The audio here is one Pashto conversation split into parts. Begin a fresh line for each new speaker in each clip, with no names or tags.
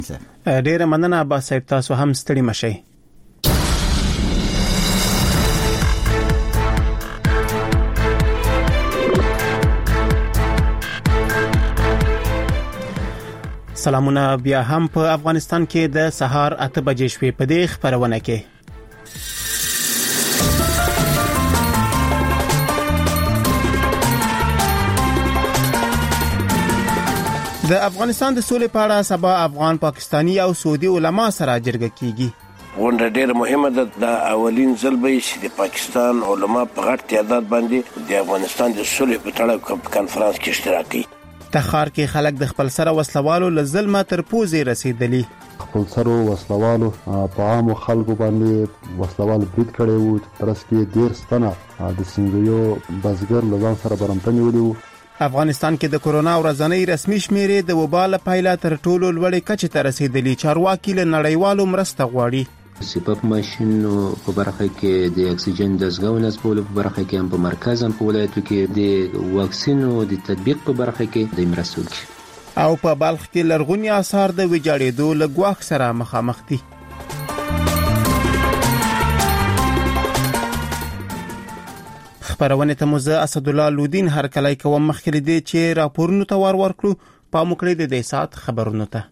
ډیره مننه عباس صاحب، تاسو هم ستړي مشئ. سلامونه بیا هم په افغانستان کې د سهار 8 بجې شوې په دې خبرونه کې. د افغانستان د سولې په اړه سبا افغان پاکستانی او سعودي علما سره جرګه کیږي.
غونډه ډېر مهمه ده. د اولین ځل به چې د پاکستان علما په غټ تعداد باندې د افغانستان د سولې په اړه کانفرنس کې اشتراک کوي.
تخار کې خلک د خپل سره وسلوالو له ظلمه تر پوزې رسیدلی.
خپل سره وسلوالو په عام خلکو باندې وسلوال برید کړي وو. ترڅ کې ډېر ستنه د سنگیو بازګر لږان سره برمته نیولي وو.
افغانستان کې د کورونا ورځنی رسمي شمیرې د وبا له پایله تر ټولو لوړې کچې ته رسیدلي. چارواکي له نړیوالو مرسته غواړي.
سپک ماشين په برخه کې د اکسیجن دستګاو نصبولو په برخه کې هم په مرکز هم په ولایتو کې د واکسینو د تطبیق په برخه کې د مرستو کې
او په بلخ کې لرغونی آثار د ویجاړېدو له ګواښ سره مخامخ دي. خبرونه ته موزه اسد الله لودین هر کله کوم مخکې دي چې راپورونو ته ورکړو. په مکړې د دې سات خبرونه ته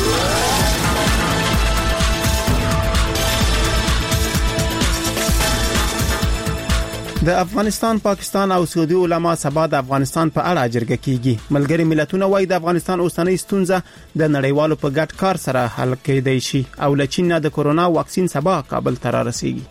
د افغانستان، پاکستان او سعودي علما سبا د افغانستان په اړه جرګه کیږي. ملګری ملتونه وايي د افغانستان اوسنۍ ستونزه د نړیوالو په ګډ کار سره حل کېدای شي او له چین د کورونا واکسین سبا کابل ته رسیږي.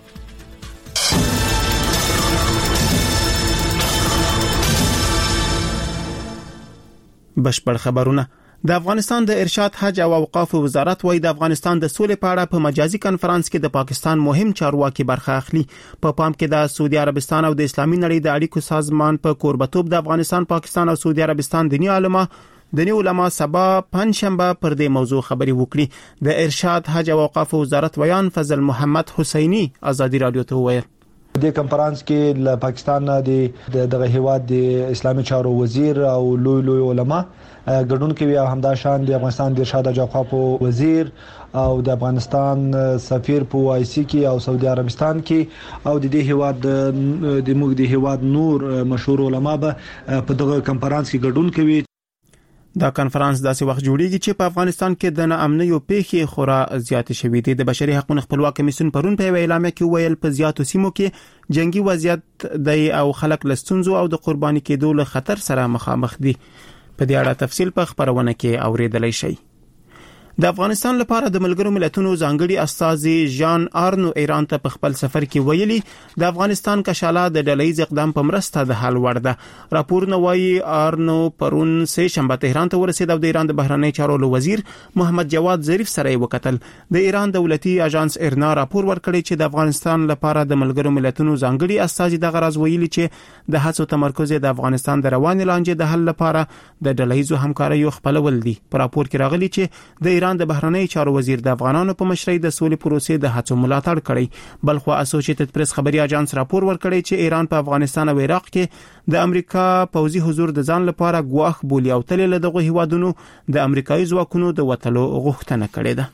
بشپړ خبرونه. د افغانستان د ارشاد حج او اوقاف وزارت وايي د افغانستان د سولې په اړه په مجازي کانفرنس کې د پاکستان مهم چارواکي برخه اخلي. په پام کې د سعودي عربستان او د اسلامي نړۍ د اړیکو سازمان په کوربتوب د افغانستان، پاکستان او سعودي عربستان دیني علما سبا پنځشنبه پر دې موضوع خبري وکړي. د ارشاد حج او اوقاف وزارت ویان فضل محمد حسینی ازادي رادیو ته وویل
د کنفرانس کې له پاکستان دغه هیواد د اسلامي چارو وزیر او لوی علما ګډون کوي او همدا شان د افغانستان د ارشاد او اوقاف وزیر او د افغانستان سفیر په OIC کې او سعودي عربستان کې او د دې هیواد د موږ د هیواد نور مشهور علما به په دغه کنفرانس کې ګډون کوي.
دا کنفرانس داسې وخت جوړیږي چې په افغانستان کې د ناامنیو پیښې خورا زیات شوې دي. د بشري حقوقو خپلواک کمیسیون پرون په اعلامیه کې ویل په زیاتو سیمو کې جنگي وضعیت دی او خلک له ستونزو او د قرباني کېدو له خطر سره مخامخ دي. په دې اړه تفصیل په خبرونه کې اوریدلای شئ. د افغانستان لپاره د ملګرو ملتونو ځانګړي استازي ژان آرنو ایران ته په خپل سفر کې ویلي د افغانستان کشاله د ډله‌ییز اقدام په مرسته د حل وړ ده. راپورونه وايي آرنو پرون سه شنبه تهران ته ورسید او د ایران د بهرنی چارو وزیر محمد جواد ظریف سره وکتل. د ایران دولتي اژانس ارنا راپور ورکړی چې د افغانستان لپاره د ملګرو ملتونو ځانګړي استازي د غرض ویلي چې د هڅو تمرکز د افغانستان د رواني لانجې د حل لپاره د ډله‌ییزو همکاریو خپلول دي. په راپور کې راغلي چې د ایران د بهرنی چارو وزیر د افغانانو په مشرۍ د سولې پروسې د هڅو ملاتړ کړی. بلخو اسوسییټډ پریس خبري اژانس راپور ورکړی چې ایران په افغانستان او عراق کې د امریکا پوځي حضور د ځان لپاره ګواښ بولي او تل له دغه هیوادونو د امریکایي ځواکونو د وټلو غوښتنه کړې ده.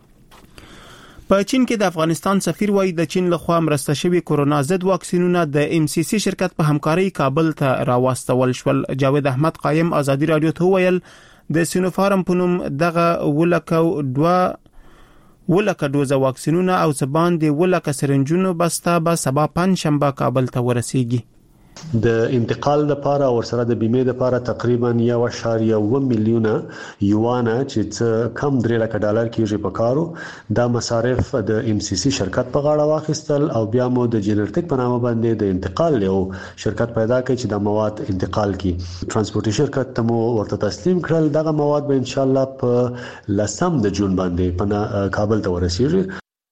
په چین کې د افغانستان سفیر وايي د چین لخوا مرسته شوی کورونا ضد واکسینونه د MCC شرکت په همکاري کابل ته راوستل شول. جاوید احمد قائم ازادي رادیو ته ویل د سینوفارم په نوم دغه ولکه دوزه واکسینونه او سبان دی ولکه سرنجونو بسته به سبا پنځشنبه کابل ته ورسیږي.
د انتقال لپاره او سره د بیمې لپاره تقریبا 1.1 میلیون یوان چې کم 3 لک ډالر کېږي په کارو. دا مصارف د MCC شرکت په غاړه واخیستل او بیا مو د جنرټیک په نامه باندې د انتقال یو شرکت پیدا کړي چې د مواد انتقال کړي. ترانسپورټي شرکت ته مو ورته تسلیم کړل. دغه مواد به ان شاء الله په 10 د جون باندې په کابل ته ورسیږي.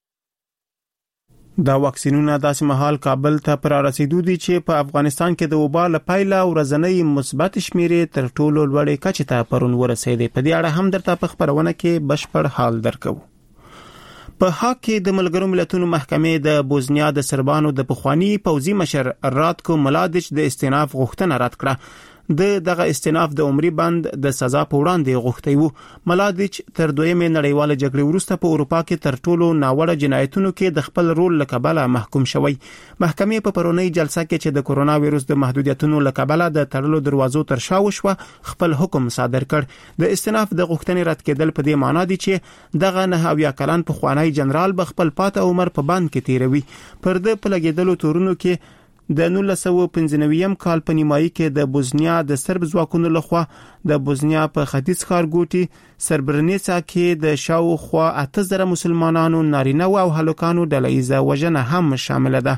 دا واکسینونه داسې مهال کابل ته پر رسیدو دي چې په افغانستان کې د وبا له پایله ورځنی مثبت شمیرې تر ټولو لوړې کچې ته پرون ورسېدې. په دې اړه هم درته په خبرونه کې بشپړ حال درکو. په حق کې د ملګرو ملتونو محکمې د بوزنیا د سربانو د پخوانی پوځي مشر راتکو ملادچ د استئناف غوښتنه رد کړه. دغه استئناف د عمري بند د سزا په وړاندې غوښتي وو. ملادیچ تر دویمه نړیواله جګړې وروسته په اروپا کې تر ټولو ناوړه جنایتونو کې د خپل رول لکبله محکوم شوی. محکمې په پرونی جلسه کې چې د کورونا وایروس د محدودیتونو لکبله د تړلو دروازو تر شا وشوه خپل حکم صادر کړ. د استئناف د غوښتنې رد کېدل په دې معنی دي چې دغه 9 کلن په خوانی جنرال به خپل پاته عمر په بند کې تیروي. پر د پلګېدلو تورونو کې د 1995 کال په نیمایي کې د بوزنیا د سرب ځواکونو لخوا د بوزنیا په ختیځ ښارګوټي سربرنیڅا کې د شاوخوا 8000 مسلمانانو نارینه او هلکانو ډلهیزه وژنه هم شامل ده.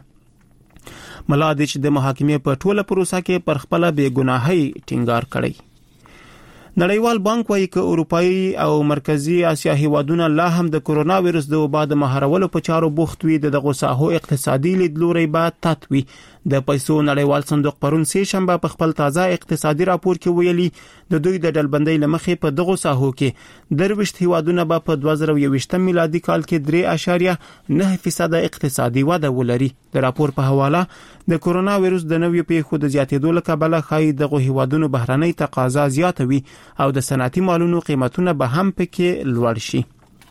ملادیچ د محاکمې په ټوله پروسه کې پر خپل بېګناهۍ ټینګار کړی. نړیوال بانک وايي چې اروپאי او مرکزی اسیا هیوادونه لا هم د کورونا وایروس د وبا د مهارولو په چارو بوخت وي. دغه ساحو اقتصادي لیدلوري به تطوي. د پیسو نړیوال صندوق پرون سه شنبه په خپل تازه اقتصادي راپور کې ویلي د دوی د ډلبندۍ لمخې په دغه ساحو کې 23 هیوادونه به په 2020 میلادي کال کې 3.9% اقتصادي وده ولري. د راپور په حواله د کورونا وایروس د نوې پیښو د زیاتېدو له کبله خای دغه هیوادونو بهرنۍ تقاضا زیاتوي او د صنعتي مالونو قیمتونه به هم پکې لوړ شي.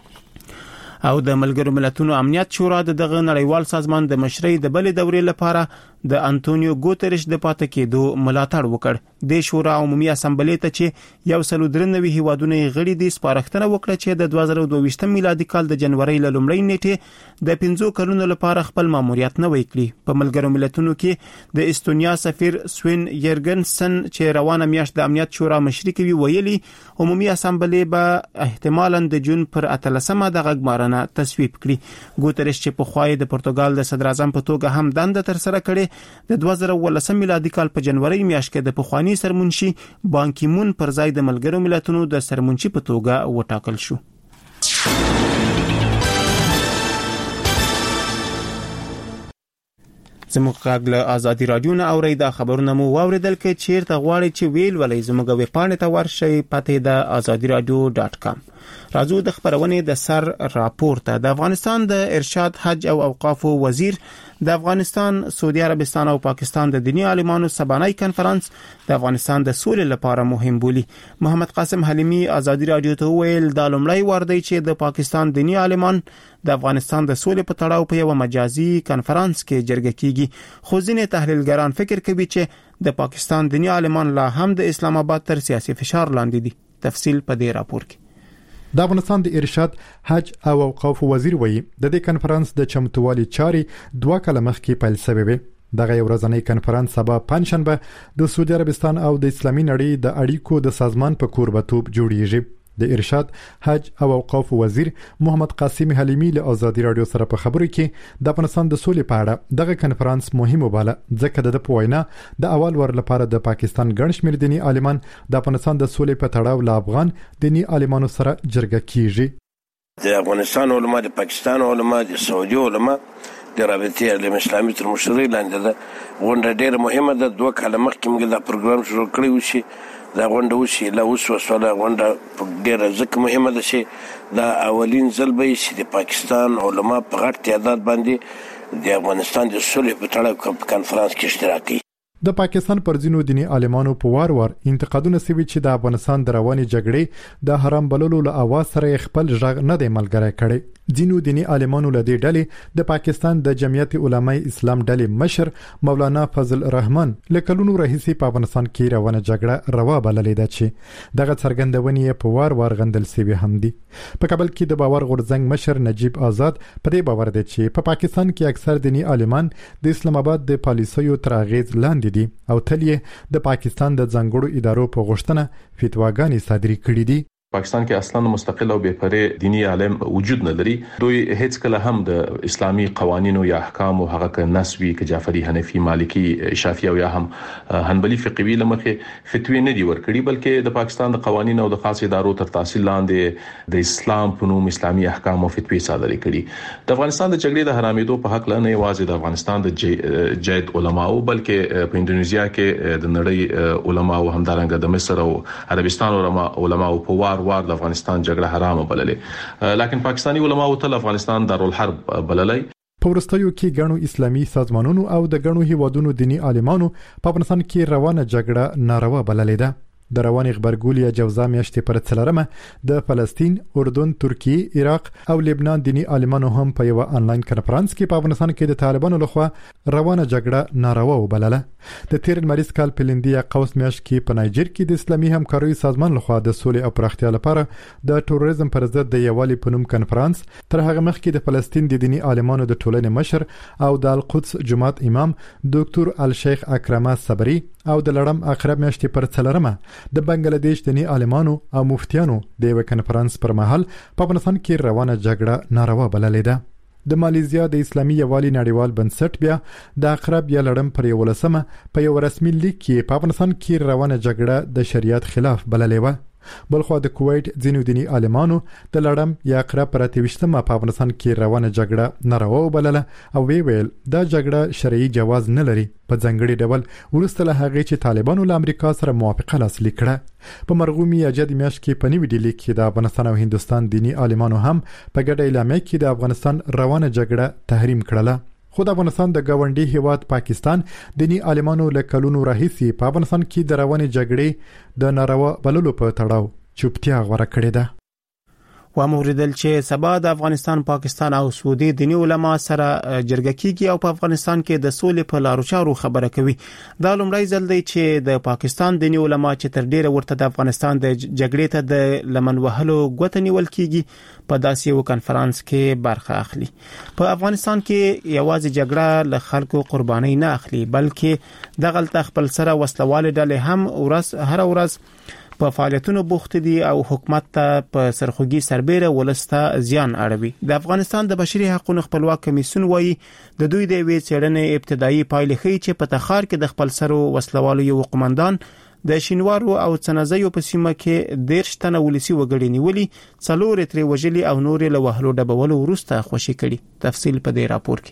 او د ملګرو ملتونو امنیت شورا دغه نړیوال سازمان د مشرۍ د بلې دورې لپاره د انټونیو ګوتریش د پاتې کېدو ملاتړ وکړ. د شورا عمومي اسمبلې ته چې 193 هیوادونه غړي دي سپارښتنه وکړه چې د 2022 میلادي کال د جنوري ل لومړۍ نیټې د 15 کلونو لپاره خپل ماموریت نوی کړي. په ملګرو ملتونو کې د استونیا سفیر سوین یرګنسن چې روانه میاشت د امنیت شورا مشري کوي ویلي عمومي اسمبلې به احتمالاً د جون پر 18مه د غږمارنه تصویب کړي. ګوتریش چې په خوای د پرتګال د صدر اعظم په توګه هم دنده تر سره کړي د 2019 میلادي کال په جنوري میاشت کې د پخوانی سرمنشي بان کی مون پر ځای د ملګرو ملتونو د سرمنشي په توګه وټاکل شو. زموږ غږ له ازادي رادیو نه اورئ. دا خبرونه مو واوریدل کې چیرته غواړئ چې ویل ولې زموږ ویب پاڼې ته ورشئ. پته د azadiradio.com. راځو د خبرونې د سر راپورته. د افغانستان د ارشاد حج او اوقاف وزیر د افغانستان، سعودي عربستان او پاکستان د دینی عالمانو سبانای کنفرانس د افغانستان د سولې لپاره مهم بولي. محمد قاسم حلیمی ازادي رادیو ته ویل د لومړی وار دی چې د پاکستان دینی عالمان د افغانستان د سولې په تړاو په یو مجازي کنفرانس کې جرګه کیږي. خو ځینې تحلیلګران فکر کوي چې د پاکستان دینی عالمان لا هم د اسلام آباد تر سیاسي فشار لاندې دي. تفصیل په دې راپور کې.
د افغانستان د ارشاد حج او اوقاف وزیر وایي د دې کنفرانس د چمتووالي چارې 2 کاله مخکې پیل شوې وي. دغه یو ورځنی کنفرانس سبا پنځشنبه د سعودي عربستان او د اسلامي نړۍ د اړیکو د سازمان په کوربتوب جوړیږي. د ارشاد حج او اوقاف وزیر محمد قاسم حلیمی له ازادي رادیو سره په خبرو کې د افغانستان د سولې په اړه دغه کنفرانس مهم وباله ځکه د پوینا د اول ور لپاره د پاکستان ګڼ شمېر دینی عالمان د افغانستان د سولې په تړاو له افغان دینی عالمانو سره جرګه کیږي.
د افغانستان علما، د پاکستان علما، د سعودي علما د رابطې علم اسلامي تر مشرۍ لاندې ده. غونډه ډېره مهمه ده. 2 کاله مخکې موږ دا پروګرام شروع کړی و چې دا غونډه وشي. لا اوس وسوله غونډه ډېره ځکه مهمه ده چې دا اولین ځل به چې د پاکستان علما په غټ تعداد باندې د افغانستان د صلح په تړاو کنفرانس کې اشتراک کوي.
د پاکستان پر ځینو دینی عالمانو په وار انتقادونه سوي چې د افغانستان د رواني جګړې د حرام بللو له اواز سره خپل ژغ نه دی ملګری کړي. ځینو دینی عالمانو له دې ډلې د پاکستان د جمعیت علماء اسلام ډلې مشر مولانا فضل الرحمن لکلونو رئیسي په افغانستان کې روانه جګړه روا بللې ده چې دغه څرګندونې په وار غندل سوي هم دي. په کابل کې د باور غورځنګ مشر نجیب آزاد په دې باور دی چې په پاکستان کې اکثر دینی عالمان د اسلام آباد د پالیسیو تر اغیز لاندې دي او تل یې د پاکستان د ځانګړو ادارو په غوښتنه فتواګانې صادري کړې دي.
پاکستان کې اصلا مستقل او بې پرې دینی عالم وجود نه لري. دوی هیڅ کله هم د اسلامي قوانینو یا احکام او هغه ک نسوي ک جعفری حنفي مالکی شافعي او یا هم حنبلي فقهي لمخه فتوی نه دی ورکړي، بلکې د پاکستان د قوانینو او د خاص ادارو تر تاثیر لاندې د اسلام په نوم اسلامي احکام او فتوی صادري کړي. د افغانستان د جګړې د حرامېدو په حق نه یوازې د افغانستان د جید علماو بلکې په انډونیزیا کې د نړۍ علماو همدارنګه د مصر او عربستان علماو په وار د افغانستان جګړه حرامه بللې، لکن پاکستانی علماو ته افغانستان دارالحرب بللې.
په ورستیو کې غنو اسلامي سازمانونو او د غنو هیوادونو دینی عالمانو په افغانستان کې روانه جګړه ناروا بللې ده. د رواني خبرګولیا جوزا میاشتې پر څلرمه د فلسطین، اردن، ترکیه، عراق او لبنان دینی عالمانو هم په یو انلاین کانفرنس کې په افغانستان کې د طالبانو لخوا روانه جګړه ناروا وبلله. د تیر مریض کال په لندیا قوس میاشت کې په نایجر کې د اسلامي همکارۍ سازمان لخوا د سولې او پراختیا لپاره د تروریزم پر ضد د یووالي په نوم کانفرنس تر هغه مخکې د فلسطین د دینی عالمانو د ټولنې مشر او د القدس جماعت امام ډاکټر الشیخ اکرمه صبری او د لړم اخر میاشتې پر څلرمه د بنگلاديش دینی عالمانو او مفتیانو د یو کانفرنس پر مهال په افغانستان کې روانه جګړه ناروا بللې ده. د مالیزیا د اسلامي یووالي نړیوال بنسټ بیا د اقرب یا لړم پر 11مه په یو رسمي لیک کې په افغانستان کې روانه جګړه د شریعت خلاف بللې و. بلخو د کویت ځینو دینی عالمانو د لړم یا اقرب پر 23مه په افغانستان کې روانه جګړه ناروا وبلله او ویل دا جګړه شرعي جواز نه لري. په ځنګړي ډول ورسته له هغه چې طالبانو له امریکا سره موافقه لاسلیک کړه. په مرغومي اجد میاشت کې په نیو ډیلی کې د افغانستان او هندستان دینی عالمانو هم په ګډه اعلامیه کې د افغانستان روانه جګړه تحریم کړله. خو د افغانستان د گاونډي هیواد پاکستان دینی عالمانو له کلونو راهیسي په افغانستان کې د روانې جګړې د ناروا بللو په تړاو چوپتیا غوړه کړې ده.
و موریدل چې سبا د افغانستان، پاکستان او سعودي دینی علما سره جرګه کیږي او په افغانستان کې د سولې په لارو چارو خبره کوي. دا لومړی ځل دی چې د پاکستان دینی علما چې تر ډیره ورته د افغانستان د جګړې ته د لمن وهلو غوته نیول کیږي په داسې یو کانفرنس کې برخه اخلي. په افغانستان کې یوازې جګړه له خلکو قرباني نه اخلي، بلکې دغه خپل سره وسلواله ډلې هم هر ورځ په فعالیتونو بوخت دي او حکومت ته په سرخوږي سربېره ولسته زیان اړوي. د افغانستان د بشري حقوقو خپلواک کمیسیون وایي د دوی د وی څېړنې ابتدایي پایلې ښیي چې په تخار کې د خپل سرو وسلوالو یو قومندان د شینوارو او څنځیو په سیمه کې 13 تنه ولسی وګړي نیولي، 4 ترې وژلي او نور له وهلو ډبولو وروسته خوشي کړي. تفصیل په دې راپور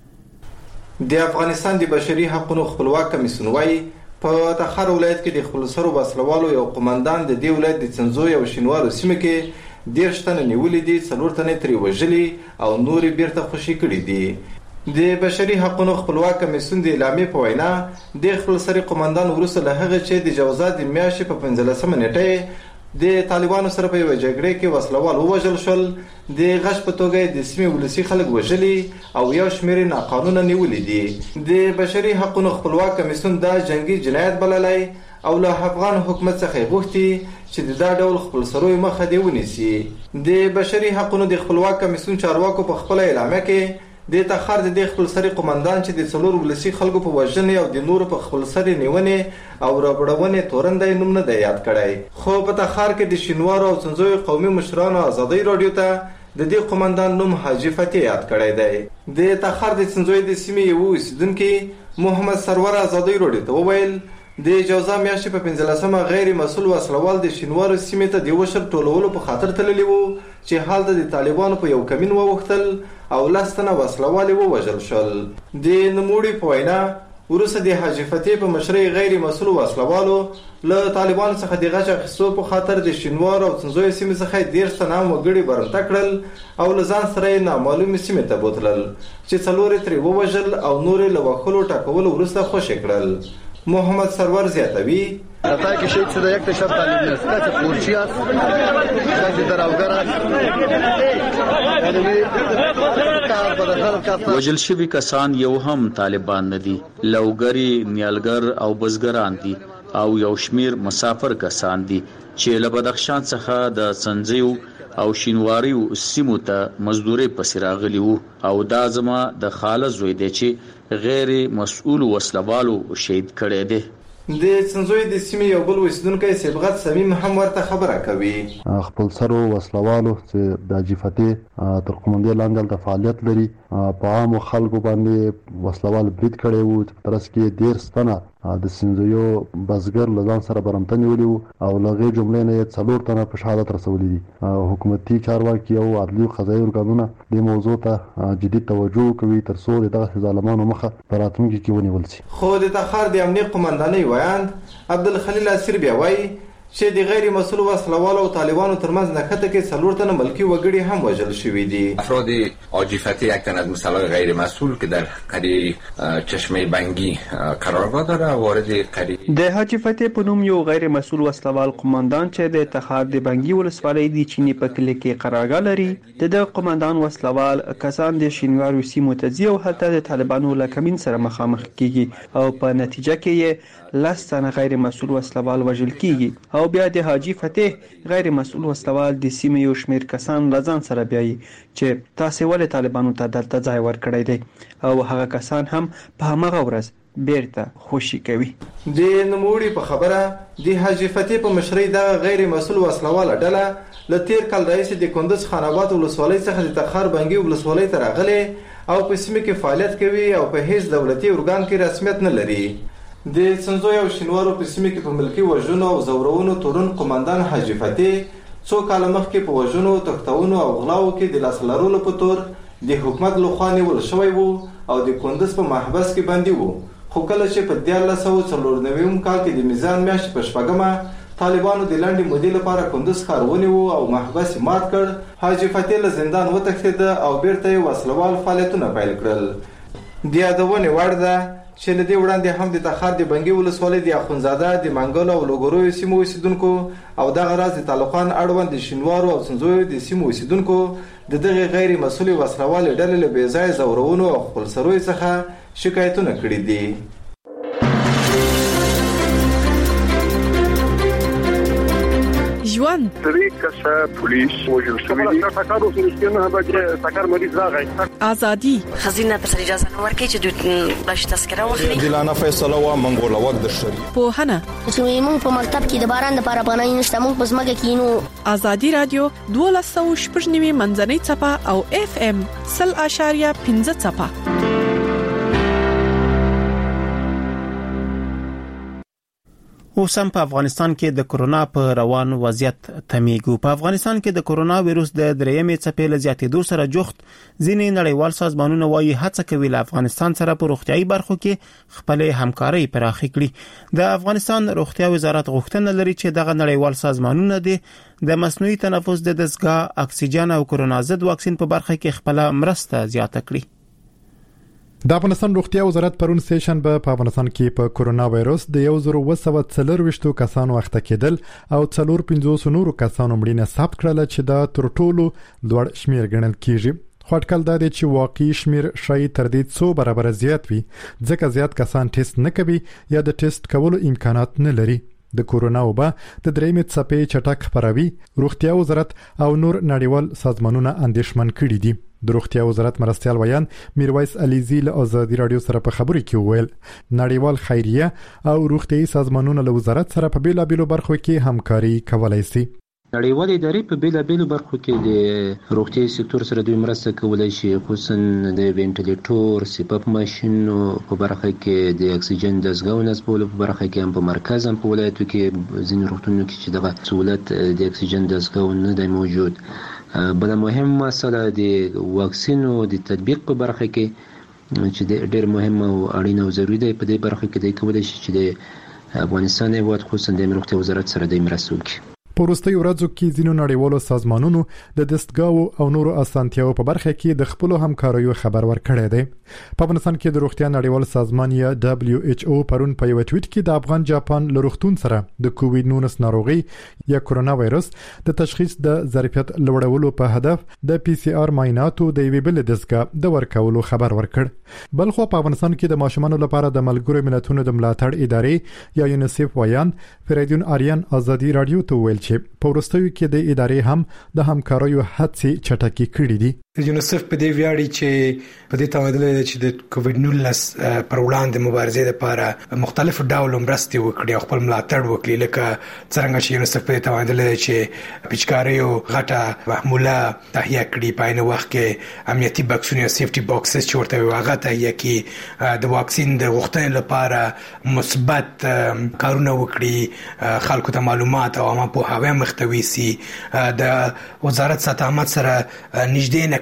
کې.
د افغانستان د بشري حقوقو خپلواک کمیسیون وایي په تخار ولایت کې د خپل سرو وسلوالو یو قومندان د دې ولایت د څنځو او شینوارو سیمه کې 13 تنه نیولي دي، 4 تنه ترې وژلي او نور بیرته خوشي کړي دي. د بشري حقوقو خپلواک کمیسیون د اعلامیې په وینا د خپل سري قومندان وروسته له هغه چې د جوزات د میاشتې په 15مه نیټه د طالبانو سره په یو جګړه کې وسلوال وژل شول، د غش په توګه د سیمې ولسی خلک وژلي او یو شمېر ناقانونه نیولي دي. د بشري حقوقو خپلواک کمیسیون دا جنگي جنایت بللی او له افغان حکومت څخه غوښتي چې دا ډول خپل سروي مخه دی ونیسي. د بشري حقوقو د خپلواک کمیسیون چارواکو په خپل اعلامیه کې د تخار د خپل سري قومندان چې د څلور ولسی خلکو په وژنې او د نور په خپل سري نیونې او رابړونې تورندې نوم نه دی یاد کړی. خو په تخار کې د شینوارو او څنځوي قومي مشرانو ازادي رادیو ته د دې قومندان نوم حاجی فتح یاد کړی دی. د تخار د څنځوي د سیمې یو اوسیدونکو محمد سرور ازادي رادیو ته وویل د جوزا میاشتې په 15مه غیر مسؤل وسلوال د شینوارو سیمې ته د وشر ټولولو په خاطر تللی وو چې حال د طالبانو په یو کمین ووختل او لستنه وسلوال ووژل شول. د نموړي په وینا ورسره د حاجی فتح په مشرۍ غیر مسؤل وسلوالو له طالبانو څخه د غچ اخیستو په خاطر د شینوار او څنځوي سیمې څخه 13 تنه وګړي برمته کړل او لزان سره نامعلومه سیمې ته بوتلل چې 4 ترې ووژل او نور له وکولو ټاکول ورسره خوشی کړل. محمد سرور زیاتوی
Ataque شهید شده یک تشر تعلیم نیست کسی پورچی است کسی دراوگر است.
وژل شوي کسان یو هم طالبان نه دي، لوګری، نیالګر او بزګران دي او یو شمیر مسافر کسان دي چې له بدخشان څخه د څنځیو او شینواریو سیمو ته مزدوري پسې راغلي وو او دا زما د خاله زوی دی چې غیر مسؤل وسلوالو شهید کړی دی.
د څنځوي د سیمې یو بل اوسیدونکی صبغت صمیم هم ورته خبره کوي.
خپل سرو وسلوالو چې د جفتي تر قومندې لاندې د فعالیت لري په عام خلکو باندې وسلوال برید کړي وو چې ترڅ کې 13 تنه د سنځيو بزګر لزان سره برمته نیولي او لغې جملې نه 4 تنه په شهادت رسولي دي. حکومتي چارواکي او عدلي قضایي ارګانونه د موضوع ته جدي توجه کوي تر څو دغه ظالمانو مخه راتلونکي کې ونیول شي.
خو د تخار د امنیت قومندانۍ ویاند عبدالخلیل اسیر بیا وایي چې د غیر مسؤل وسلوالو او طالبانو ترمنځ نښته کې 4 تنه ملکی وګړي هم وژل شوي دي.
افراد حاجی فتح یک تن از مسلح غیر مسئول که در قریه چشمه بنگی قرارگاه داره وارد قریه
د حاجی فتح په نوم یو غیر مسؤل وسلوال قوماندان چې د تخار د بنگي ولسوالۍ د چینی په کلی کې قرارګاه لري د قوماندان وسلوال کسان د شینوارو سیمو ته ځي او هلته د طالبانو له کمین سره مخامخ کیږي او په نتیجه کې یې 10 تنه غیر مسؤل وسلوال وژل کیږي او بیا د حاجی فتح غیر مسؤل وسلوال د سیمې یو شمیر کسان لزان سره بیاي چې تاسو ولې طالبانو ته دلته ځای ورکړی دی او هغه کسان هم په همغه ورځ بیرته خوشي کوي.
د نوموړي په خبره د حاجی فتح په مشرۍ د غیر مسؤل وسلوال ډله ل تیر کال رئیس د کندوز خان آباد ولسوالۍ څخه د تخار بنگي ولسوالۍ ته راغلي او په سیمه کې فعالیت کوي او په هیڅ دولتي ارګان کې رسمیت نه لري. د سنځوي او شینوارو په سیمه کې په ملکی وژنو او زورونو تورن قوماندان حاجی فتح څو کال مخکې په وژنو تختونو او غلاو کې د لاس لرلو په تور د حکومت لخوا نیول شوی وو او د کندوز په محبس کې بندي وو. خو کله چې په 1994 کال کې د میزان میاشتې په شپږمه طالبانو د لنډې مودې لپاره کندوز ښار ونیو او محبس مات کړ، حاجی فتح له زندان وتښتېد او بیرته یې وسلوال فعالیتونه پیل کړل. د یادونې وړ ده چې له دې وړاندې هم د تخار د بنگي ولسوالۍ د اخونزاده د منګل او لوګروي سیمو اوسیدونکو او دغه راز د طالقان اړوند د شینوارو او سنځوي د سیمو اوسیدونکو د دغه غیر مسؤل وسلوال ډلې له بې ځای زورونو او خپلسروي څخه شکایتونه کړي دي.
ژوند
طریقه پولیس وجل شوی دی تاکارو سنشتنه به تاکار مریض راغی
ازادي
خزینه پر اجازه نه ورکړي چې باش تذکره واخلي
دلانه فیصله وا منګول وخت د شری
په هنه
چې موږ په مکتب کې د باران د لپاره پناه نشته موږ پس مګه کینو.
ازادي رادیو 1290 منځنۍ چپه او اف ام 0.15 چپه.
اوس هم په افغانستان کې د کورونا په روان وضعیت تمیګو. په افغانستان کې د کورونا وایروس د درېمې څپې له زیاتېدو سره جوخت ځینې نړیوال سازمانونه وايي هڅه کوي له افغانستان سره په روغتيایي برخو کې خپل همکاري پراخه کړي. د افغانستان روغتیا وزارت غوښتنه لري چې دغه نړیوال سازمانونه د مصنوعي تنفس د دستګاه، اکسیجن او کورونا ضد واکسین په برخه کې خپل مرسته زیاته کړي.
د افغانستان روغتیا وزارت پرون سیشن په افغانستان کې په کورونا وایروس د 1240 کسانو اخته کېدل او 450 نورو کسانو مړینه ثبت کړل چې دا تر ټولو لوړ شمیر ګڼل کیږي. خو اټکل دا دی چې واقعي شمیر شاید تر دې 100 برابر زیات وي ځکه زیات کسان ټیسټ نه کوي یا د ټیسټ کولو امکانات نه لري. د کورونا وبا د درېمې څپې چټک خپروي روغتیا وزارت او نور نړیوال سازمانونه اندېښمن کړي دي. د روغتیا وزارت مرستيال ویان میرویس علیزی له آزادي رادیو سره په خبرو کې وویل نړیوال خیریه او روغتيایي سازمانونه له وزارت سره په بیلابېلو برخو کې همکاري کولای شي.
نړیوال ادارې په بیلابېلو برخو کې د روغتيایي سکتور سره دوی مرسته کولای شي، خصوصا د وینټیلیټور، سیپاپ ماشینو په برخه کې، د اکسیجن دستګاو نصبولو په برخه کې، هم په مرکز هم په ولایتو کې ځینې روغتونونو کې چې دغه سہولت د اکسیجن دستګاو نه دی موجود. بل مهم مسله د واکسینو د تطبیق په برخه کې چې ډېر مهم او اړین او ضروري دی. په دې برخه کې د کولای شي چې د افغانستان هیواد خصوصا د روغتیا وزارت سره د مرستو کې
په وروستیو ورځو کې ځینو نړیوالو سازمانونو د دستګاو او نورو اسانتیاو په برخه کې د خپل همکاریو خبر ورکړی دی. په افغانستان کې د روغتیا نړیوال سازمان یا WHO پرون په یو ټویټ کې د افغان جاپان لروختون سره د کووډ-19 ناروغي یا کورونا وایروس د تشخیص د ظرفیت لوړولو په هدف د PCR معایناتو د یوې بل دستګاه د ورکولو خبر ورکړ. بلخو په افغانستان کې د ماشومانو لپاره د ملګرو ملتونو د ملاتړ ادارې یا یونیسف ویان فریدون آریان آزادي رادیو ته ویل چې په ورستیو کې د ادارې هم د همکاریو هڅې چټکې کړې دي.
یونیسف په دې ویاړي چې په دې توانایي چې د کووډ-19 پر وړاندې مبارزې لپاره مختلفو ډول مرستې وکړي او خپل ملاتړ وکړي، لکه څنګه چې یونیسف په دې توانایي چې پچکاریو غټه محموله تهیه کړي، په عین وخت کې امنیتي بکسونه یا سیفټي باکسز چې ورته واغه تهیه کړي، د واکسین د غوښتنې لپاره مثبت کارونه وکړي، خلکو ته معلومات او عامه پوهاوی مختوي سي، د وزارت ساتامت سره نږدې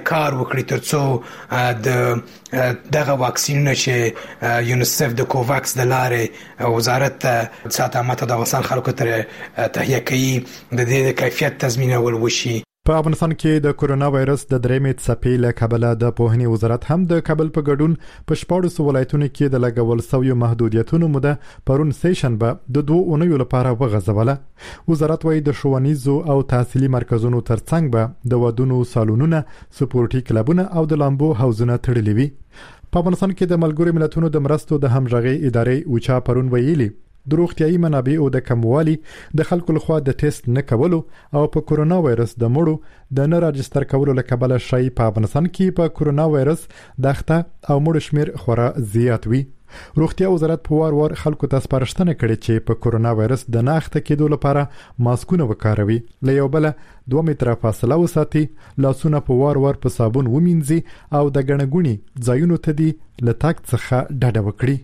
کار وکړي ترڅو د دغه واکسینونه چې یونیسف د کوواکس د لارې وزارت صحت عامه د افغانستان خلکو ته تهیه کوي د دې کیفیت تضمینول وشي.
په افغانستان کې د کورونا وایرس د درېمې څپې له کبله د پوهنې وزارت هم د کابل په ګډون په 14 ولایتونو کې د لګول شویو محدودیتونو موده پرون سیشن به د 2 اونیو لپاره وغځوله. وزارت وايي د ښوونیزو او تحصیلي مرکزونو ترڅنګ به د ودونو سالونونه، سپورتي کلبونه او د لامبو حوزونه تړلي وي. په افغانستان کې د ملګرو ملتونو د مرستو د همغږي ادارې اوچا پرون ویلي د روغتيایي منابعو د کموالي د خلکو لخوا د ټیسټ نه کولو او په کورونا وایرس د مړو د نه راجستر کولو لکبل شای په افغانستان کې په کورونا وایرس دغه او مړو شمیر خورا زیات وي. روغتیا وزارت په وار خلکو ته سپارښتنه کړې چې په کورونا وایرس د نه اخته کېدو لپاره ماسکونه وکاروي، له یو بل 2 متره فاصله وساتي، لاسونه په وار په صابون ومینځي او د ګڼګونی ځایونو ته دی لټاک څخه ډډه وکړي.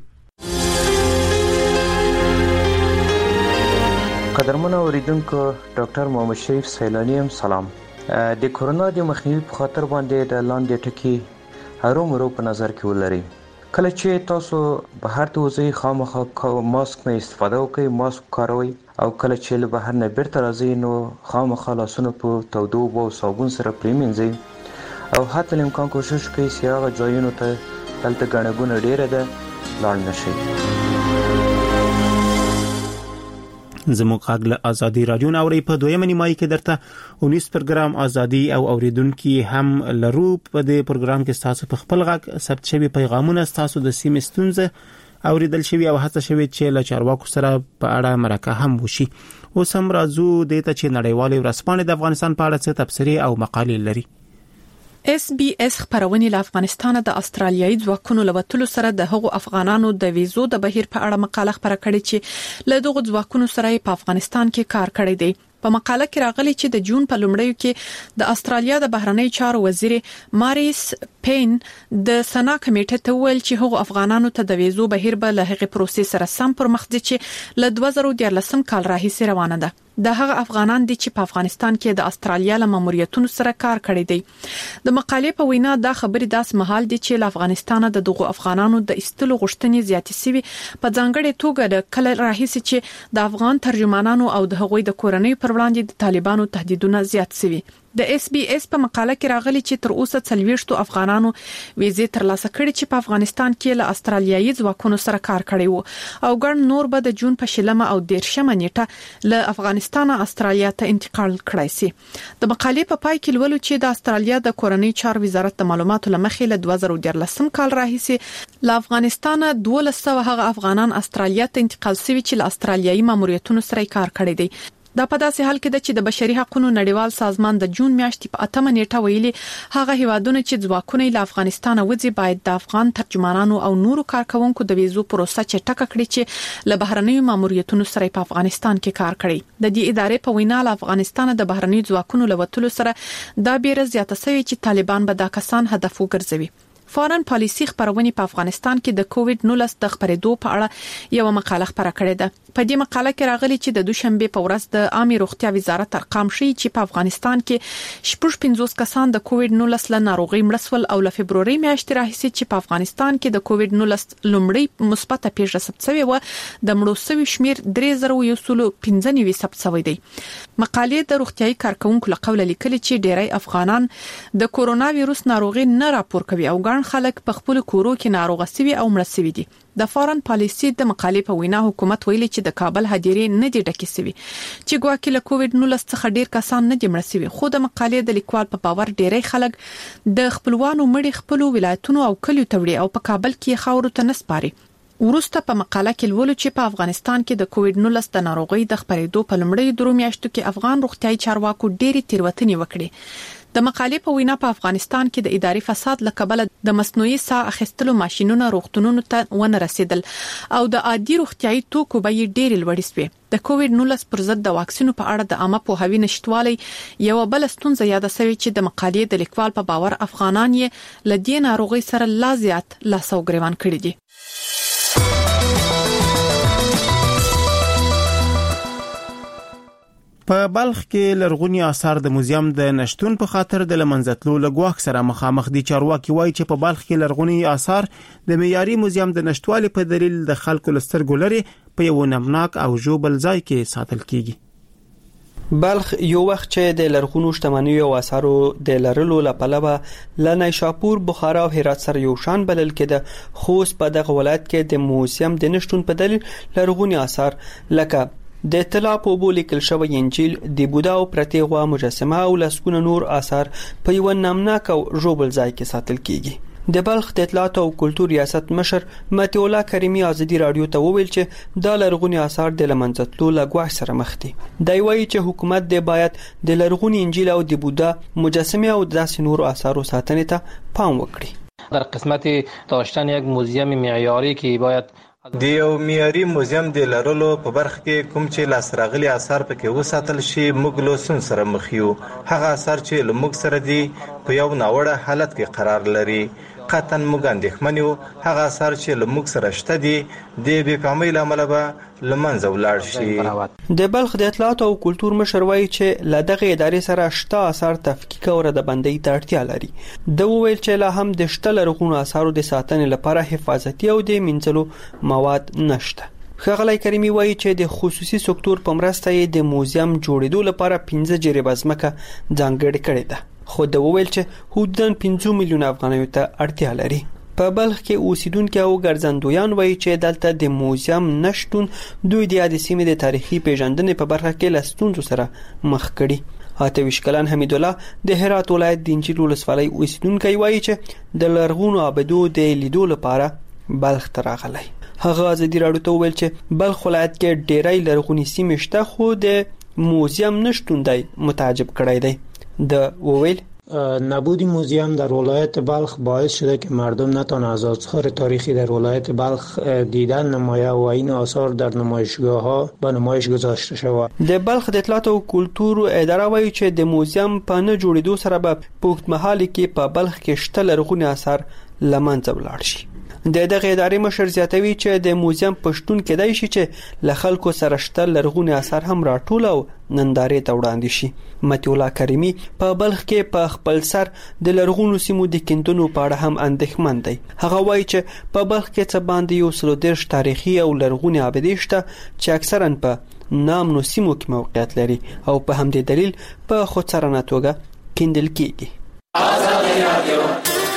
قدرمن اوریدونکو، ډاکټر محمد شریف سیلانی هم سلام. د کورونا د مخنیوي په خاطر باندې د لاندې ټکي هرومرو په نظر کې ولرئ. کله چې تاسو بهر ته وځئ خامخا ماسک نه استفاده وکړئ، ماسک کاروئ، او کله چې له بهر نه بیرته راځئ نو خامخا لاسونه په تودو اوبو او صابون سره پریمنځئ او حتی امکان کوشش وکړئ چې هغه ځایونو ته دلته ګڼه ګوڼه ډیره ده لاړ نشئ.
زموږ غږ له ازادي رادیو نوري په دویمه نیمایي کې درته 19 پروګرام ازادي او اوریدونکو هم لرو. په دې پروګرام کې تاسو په خپل غږ ثبت شوی پیغامونه تاسو د سیمې ستونزه اوریدل شوی او هڅه شوی چې له چارواکو سره په اړه مرکه هم وشي. اوس هم راځو د ته چې نړیوال ورځپاڼې د افغانستان په اړه څه تبصرې او مقالې لري.
SBS خبرونه له افغانستان د استرالیایي ځواکونو لوتلو سره د هغو افغانانو د ویزو د بهیر په اړه مقاله خبره کړې چې له دغو ځواکونو سره په افغانستان کې کار کړی دی. په مقاله کې راغلي چې د جون په لومړیو کې د استرالیا د بهرنی چارو وزیر ماریس پین د سنا کمیټې ته ویل چې هغو افغانانو ته د ویزو بهیر به له هغې پروسې سره سم پر مخ ځي چې له 2014 کال راهیسې روانه ده. د هغه افغانان دي چې په افغانستان کې د استرالیا له ماموریتونو سره کار کړی دی. د مقالې په وینا دا خبرې داس مهال دي چې له افغانستان د دغو افغانانو د استلو غوښتنې زیاتې سوي، په ځانګړي توګه د کله راهیسې چې د افغان ترجمانانو او د هغوی د کورنۍ پر وړاندې د طالبانو تهدیدونه زیات سوي. د SBS په مقاله کې راغلي چې تر اوسه 40 افغانانو ویزې ترلاسه کړې چې په افغانستان کې له استرالیایي ځواکونو سره کار کړی وو او ګڼ نور به د جون په 13 او 14 نیټه له افغانستان استرالیا ته انتقال کړای شي. د مقالې په پای کې لولو چې د استرالیا د کورنۍ چارو وزارت د معلوماتو لمخې له 2014 کال راهیسې له افغانستان 1200 هغه افغانان استرالیا ته انتقال شوي چې له استرالیایي ماموریتونو سره کار کړی دی. دا په داسې حال کې ده چې د بشري حقوقو نړیوال سازمان د جون میاشتې په 8 نیټه ویلي هغه هیوادونه چې ځواکونه له افغانستان وځي باید د افغان ترجمانانو او نورو کارکونکو د ویزو پروسه چټکه کړي چې له بهرنیو ماموریتونو سره په افغانستان کې کار کړي. د دې ادارې په وینا له افغانستان د بهرنیو ځواکونو لوتلو سره دا بیره زیاته شوی چې طالبان به دا کسان هدف وګرځوي. فارن پالیسی خبرونه په افغانستان کې د کووډ-19 د خبرېدو په اړه یو مقاله خبره کړې ده. په دې مقاله کې راغلي چې د دوشنبه په ورځ د عامه روغتیا وزارت ارقام ښیي چې په افغانستان کې 50 کسان د کووډ-19 له ناروغي مړ شول او له فبروري میاشتې راهیسې چې په افغانستان کې د کووډ-19 لومړی مثبت پیښه ثبت شوې و د مړو شویو شمیر 3195 ثبت شوی دی. مقالې د روغتیايي کارکونکو له قوله لیکلي چې ډیری افغانان د کورونا وایرس ناروغي نه راپور کوي او خلک په خپل کورو کې ناروغه سوي او مړه سوي دي. د فارن پالیسی د مقالې په وینا حکومت ویلي چې د کابل هدیرې نه دي ډکې سوي چې ګواکې له کووډ-19 څخه ډیر کسان نه دي مړه سوي. خو د مقالې د لیکوال په باور ډیری خلک د خپلوانو مړي خپل ولایتونو او کلیو ته وړي او په کابل کې خاورو ته نسپاري. ورسته په مقاله کې لولو چې په افغانستان کې د کووډ-19 د ناروغي د خبرېدو په لومړي درو میاشتو کې افغان روغتیايي چارواکو ډېری تیروتنې وکړې. د مقالې په وینا په افغانستان کې د اداري فساد لکبل د مصنوعي ساه اخیستلو ماشينونو روغتونونو ته ونه رسیدل او د عادي روغتيایي توکو به ډېر لوړ شوی. د کووډ-19 پر ضد د واکسینو په اړه د عامه پوهاوي نشټوالي یو بل ستونزه یاد شوی چې د مقالې د لیکوال په باور افغانان یې لدې ناروغي سره لا زیات لاسو ګریوان کړی دي.
په بلخ کې لرغونی آثار د موزیم د نشټون په خاطر د لمنځتلو لګواخ سره مخامخ دي. چارواکي وایي چې په بلخ کې لرغونی آثار د معیاري موزیم د نشټوالي په دلیل د خلکو لسترګو لري په یو نمناک او ژوبل ځای کې ساتل کیږي.
بلخ یو وخت چې د لرغونو شتمنیو او آثارو د لرلو لپاره لنای شاپور، بخارا او هرات سره یو شان بلل کېده، خو په دغه ولایت کې د موزیم د نشټون په دلیل لرغونی آثار لکه د اطلاع په بو لیکل شوی انجیل، د بودا او پرتیغوا مجسمه او لسګونه نور آثار په یو نامناک او ژوبل ځای کې ساتل کیږي. د بلخ د اطلاعات او کلتور ریاست مشر متي الله کریمي ازادي رادیو ته وویل چې د لرغونی آثار د لمنځتلو لګواښ سره مخ دي. دا وایي چې حکومت د باید د لرغونی انجیل او د بودا مجسمه او داسې نور آثارو ساتنې ته پام وکړي.
در قسمت داشتن یک موزیم معیاری که باید
د یو معیاري موزیم د لرلو په برخه کې کوم چې لاسراغلي آثار پکې وساتل شي، موږ له سن سره مخ یو. هغه آثار چې له موږ سره دي په یو ناوړه حالت کې قرار لري. قطعا موږ اندېښمن یو. هغه آثار چې له موږ سره شته دي د بې پامۍ له امله به له منځه ولاړ شي.
د بلخ د اطلاعات او کلتور مشر وایي چې له دغه ادارې سره شته آثار تفکیک او ردبندۍ ته اړتیا لري. د وویل چې لا هم د شته لرغونو آثارو د ساتنې لپاره حفاظتي او د منځلو مواد نشته. ښاغلی کریمي وایي چې د خصوصي سکتور په مرسته یې د موزیم جوړېدو لپاره 15 جریبه ځمکه ځانګړې کړې ده، خو د وویل چې حدوداً 15 میلیونه افغانیو ته اړتیا لري. په بلخ کې اوسیدونکو او ګرځندویان وایي چې دلته د موزیم نشټون دوی د یادې سیمې د تاریخي پیژندنې په برخه کې له ستونزو سره مخ کړي. 28 کلن حمید الله د هرات ولایت د انجیل ولسوالۍ اوسیدونکی وایي چې د لرغونو آبادو د لیدو لپاره بلخ ته راغلی. هغه ازادي راډیو ته وویل چې بلخ ولایت کې ډېری لرغوني سیمې شته، خو د موزیم نشټون دی متعجب کړی دی. د وویل
نبود موزیم در ولایت بلخ باعث شده که مردم نتوانند از آثار تاریخی در ولایت بلخ دیدن نمایه و این آثار در نمایشگاه‌ها به نمایش گذاشته شود.
د بلخ د اطلاعات او کلتور اداره وایي چې د موزیم په نه جوړېدو سره به په اوږدمهال کې په بلخ کې شته لرغوني آثار له منځه ولاړ شي. د دغه ادارې مشر زیاتوي چې د موزیم پښتون کېدای شي چې له خلکو سره شته لرغوني آثار هم راټول او نندارې ته وړاندې شي. متي الله کریمي په بلخ کې په خپل سر د لرغونو سیمو د کیندنو په اړه هم اندېښمن دی. هغه وایي چې په بلخ کې څه باندې 130 تاریخي او لرغوني آبادې شته چې اکثرا په نامنو سیمو کې موقعیت لري او په همدې دلیل په خودسرانه توګه کیندل کیږي. آزادي رادیو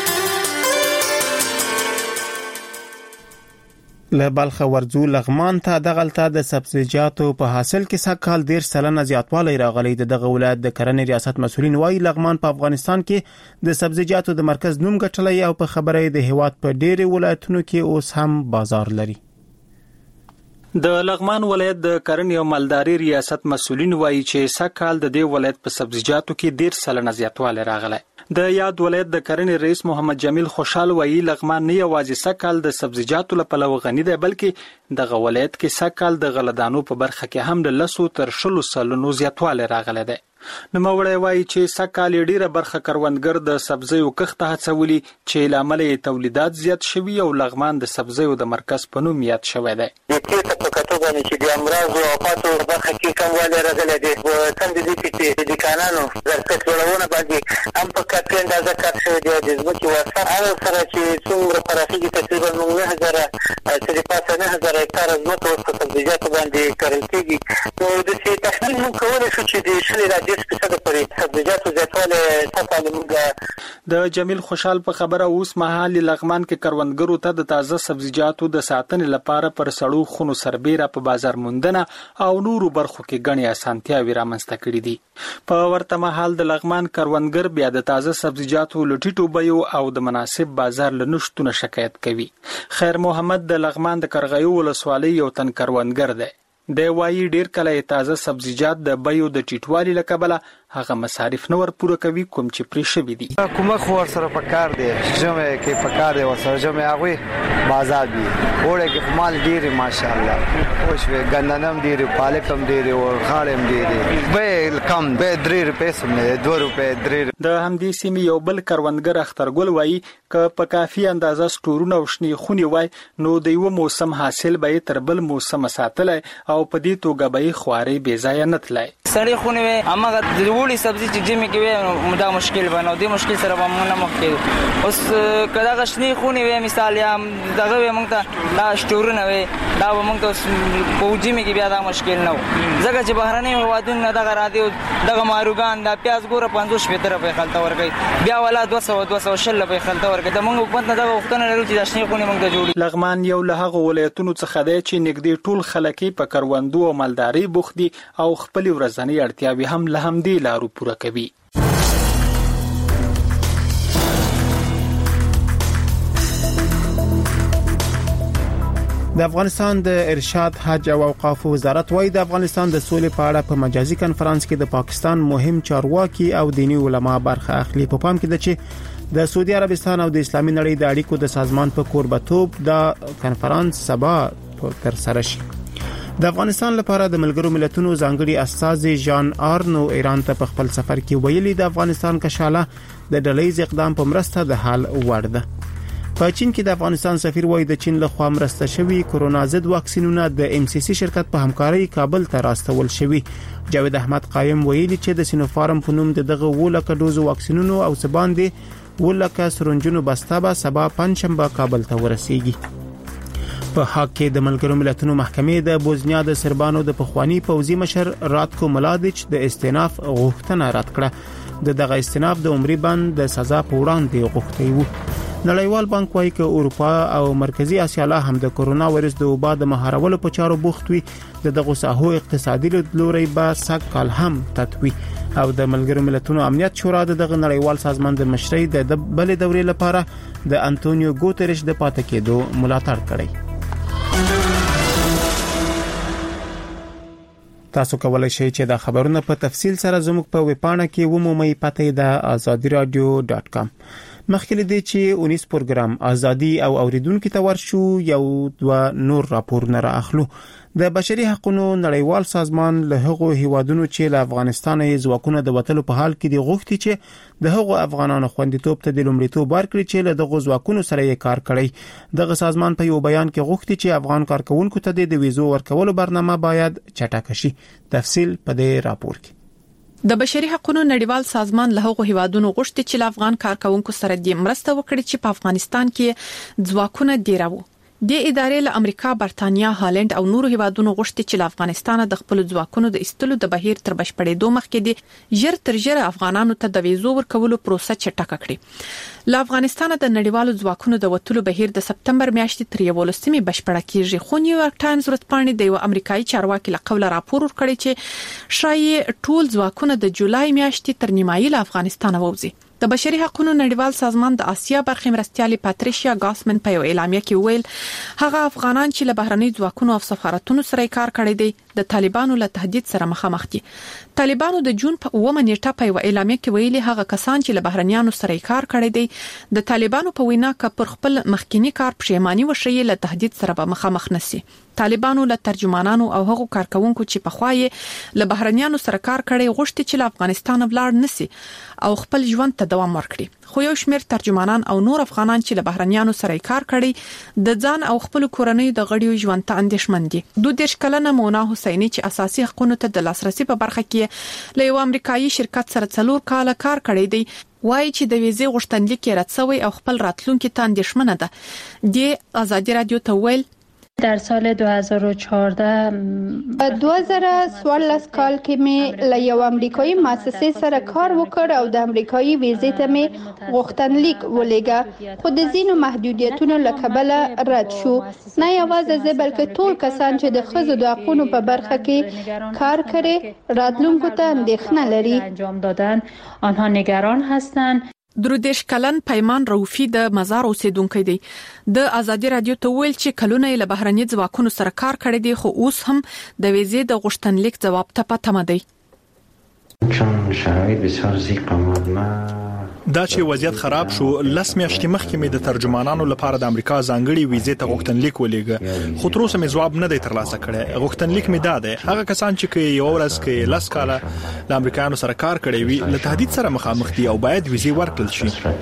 له بلخ ورځو لغمان ته دغلته د سبزیجاتو په حاصل کې سږکال 10% زیاتوالی راغلی. دغه ولایت د کرنې ریاست مسؤلین وایي لغمان په افغانستان کې د سبزیجاتو د مرکز نوم ګټلی او په خبره د هیواد په ډېری ولایتونو کې اوس هم بازار لري.
د لغمان ولایت د کرنې او مالداري ریاست مسؤلین وایي چې سږکال د دې ولایت په سبزیجاتو کې 10% زیاتوالی راغلی. د یاد ولایت د کرنې رئیس محمد جمیل خوشحال وایي لغمان نه یوازې سږکال د سبزیجاتو لپاره غني دی، بلکې دغه ولایت کې سږکال د غلهدانو په برخه کې هم د 10 تر 20 سلنو زیاتوالی راغلی دی. نوموړی وایي چې سږکال ډیره برخه کروندګر د سبزیو کښت هڅولي چې لامل یې تولیدات زیات شوي او لغمان د سبزیو د مرکز په نوم یاد شوی دی.
باندې چې د امراض او آفاتو برخه کې کموالی راغلی دی. کم د دې چې د کانانو ظرفیت لوړونه باندې هم په کافي اندازه کار شوی دی. د ځمکې وسعت هغه سره چې څومره پراخېږي تقریبا 9000 څه د پاسه 9000 هکتاره ځمکه اوس په سبزیجاتو باندې کرل کېږي. نو داسې تخمین موږ کولی شو چې د 10% پورې سبزیجاتو زیاتوالی سږکال موږ
د جمیل خوشحال په خبره اوس مهال لغمان کې کروندګرو ته د تازه سبزیجاتو د ساتنې لپاره پر سړو خونو سربېره په بازار موندنه او نورو برخو کې غني اسانتیاوې رامنځته کړې دي. په ورته مهال د لغمان کروندګر بیا د تازه سبزیجاتو لټیټو بیو او د مناسب بازار لنشتونه شکایت کوي. خیر محمد د لغمان د کرغیو ولسوالۍ یو تن کروندګر دی. د وایي ډیر کله تازه سبزیجات د بیو د ټیټوالي له کبله هغه مصارف نه ور پوره کوي کوم چې پرې شوي دي.
کومه خو سره پکار دی جمع کې پکار دی ورسره جمع هغه بازار دی وړه کې مال ډیر ماشاءالله خوشوي ګندنم ډیر پالکم ډیر او خالم ډیر به کم به 3 روپے سمنه 2 روپے 3.
د همدې سیمې یو بل کروندګر اخترګل وایي ک په کافي اندازه سټورونه او شنی خونی وای نو د یو موسم حاصل به تر بل موسم ساتلای او په دې توګه به خواري بې ځای نه تلای.
سړی خونی وای اما د وړي سبزی چې جمع کوي مدا مشکل بنو دي مشکل سره به مونږ نه مخکې اوس کله غشنی خونی وای مثال یا دغه مونږ ته دا سټورونه وای دا مونږ ته پوجي می کې بیا دا مشکل نه و ځکه چې بهرني هوادونه دغه را دي دغه ماروګان دا پیاز ګوره 50 پیتره په خلطه ورګي بیا ولا 200 شل په خلطه ورګي د مونږ حکومت نه دا وختونه لري چې د شنی خونی مونږ ته جوړي.
لغمان یو له هغه ولایتونو څخه دی چې نږدې ټول خلک په کروندو او مالداري بوخت دي او خپل ورځنی اړتیاوې هم له همدې لارو پوره کوي.
د افغانستان د ارشاد حج او اوقاف وزارت وايي د افغانستان د سولې په اړه په مجازي کنفرانس کې د پاکستان مهم چارواکي او دینی علما برخه اخلي. په پام کې ده چې د سعودي عربستان او د اسلامي نړۍ د اړیکو د سازمان په کوربتوب د کنفرانس سبا تر سره شي. د افغانستان لپاره د ملګرو ملتونو ځانګړي استازي جان آرنو ایران ته په خپل سفر کې ویلي د افغانستان کشاله د ډلېز اقدام په مرسته د حال وړ ده. په چین کې د افغانستان سفیر وایي د چین له خوا مرسته شوی کورونا ضد واکسینونه د ام سی سی شرکت په همکارۍ کابل ته راستول شوی. جاوید احمد قایم ویلي چې د سینوفارم په نوم دغه 2 ډوز واکسینونو او سباندې 2 سرنجونو بسته به سبا پنځشنبه کابل ته ورسیږي. په حق کې د ملګرو ملتونو محکمې د بوزنیا د سربانو د پخوانی پوځي مشر راتکو ملادیچ د استئناف غوښتنه رد کړه. دغه استئناف د عمري بند د سزا په وړاندې غوښتي وو. نړیوال بانک وايي چې اروپا او مرکزی اسیا لا هم د کورونا وایرس د وبا د مهارولو په چارو بوخت وي. دغه ساحو اقتصادي لوري به سږ کال هم تطوي او د ملګرو ملتونو امنیت شورا دغه نړیوال سازمان د مشرۍ د بل دورې لپاره د انټونیو ګوتریش د پاتې کېدو ملاتړ کړی. تاسو کولای شئ چې دا خبرونه په تفصیل سره زموږ په ویبپاڼه کې ومومئ. پته د azadiradio.com. مخکې دې چې 19 پروګرام ازادي او اوریدونکو ته ورشو یو دوه نور راپورونه راخلو. د بشري حقوقو نړیوال سازمان له هغو هیوادونو چې له افغانستان یې ځواکونه د وټلو په حال کې دي غوښتي چې د هغو افغانانو خوندیتوب ته د لومړیتوب ورکړي چې له دغه ځواکونو سره یې کار کړی. دغه سازمان په یو بیان کې غوښتي چې افغان کارکونکو ته د ویزو ورکولو برنامه باید چټک شي. تفصیل په دې راپور کې.
د بشري حقوقو نړیوال سازمان له هغو هیوادونو غوښتي چې له افغان کارکونکو سره د مرسته وکړي چې په افغانستان کې ځواکونه ډیراو. د ادارې له امریکا، برتانیا، هالند او نورو هیوادونو غوښتي چې له افغانستان د خپل ځواکونو د ایستلو د بهیر تر بشپړېدو مخکې د ژر تر ژره افغانانو ته د ویزو ورکولو پروسه چټکه کړي. له افغانستان د نړیوالو ځواکونو د وټلو بهیر د سپتمبر میاشتې تر 11 بشپړه کیږي. خو نیویارک ټایمز ورځپاڼې د یو امریکایي چارواکي له قوله راپور ورکړی چې شایي ټول ځواکونه د جولای میاشتې تر نیمایي له افغانستان ووځي. د بشري حقوقو نړیوال سازمان د آسیا برخې مرستیالي پاتریشیا ګاسمن په یو اعلامیه کې ویل هغه افغانان چې له بهرني ځواکونو او سفارتونو سره کار کړی دی د طالبانو له تهدید سره مخامخ دي. طالبانو د جون په 9 نیټه په یو اعلامیه کې ویلي هغه کسان چې له بهرنیانو سره کار کړی دی د طالبانو په وینا ک پر خپل مخکینی کار پښیمانی وشي له تهدید سره به مخامخ نشي. طالبانو له ترجمانانو او هغو کارکونکو چې په خوای له بهرنیانو سره کار کړي غوښتي چې له افغانستان ولاړ نشي او خپل ژوند ته دوام ورکړي. خو یو شمېر ترجمانان او نور افغانان چې له بهرنیانو سره کار کړي د ځان او خپل کورنۍ د غړیو ژوند ته اندېښمن دي. 2 کلنه مونا حسینی چې اساسي حقوقو ته د لاسرسي په برخه کې له یو امریکایي شرکت سره 4 کال کار کړی دی وایي چې د ویزې غوښتنلیک رد شوی او خپل راتلونکي ته اندېښمنه ده. د آزادي رادیو ته ویل
در سال 2014 2014 کال کې مې له یو امریکایي مؤسسې سره کار وکړ او د امریکایي ویزې ته مې غوښتنلیک ولېږه خو د ځینو محدودیتونو له کبله رد شو. نه یوازې زه بلکې ټول کسان چې د ښځو د حقوقو په برخه کې کار کوي راتلونکو ته اندېښنه لري. انجام دادن آنها نگران هستند.
3 کلن پیمان روفي د مزار اوسیدونکو دی. د آزادي رادیو ته ویل چې کلونه له بهرني ځواکونو سره کار کړی دی خو اوس هم د ویزې د غوښتنلیک جواب ته پاتمه دی.
چون شرایط بسیار ضیق آمد
دا چې وضعیت خراب شو لس میاشتې مخکې مې د ترجمانانو لپاره د امریکا ځانګړي ویزې ته غوښتنلیک ولېږه خو تر اوسه مې ځواب نه دی ترلاسه کړی غوښتنلیک مې دا دی هغه کسان چې یو ورځ کې لس کاله د امریکایانو سره کار کړی وي له تهدید سره مخامخ دي او باید ویزې ورکړل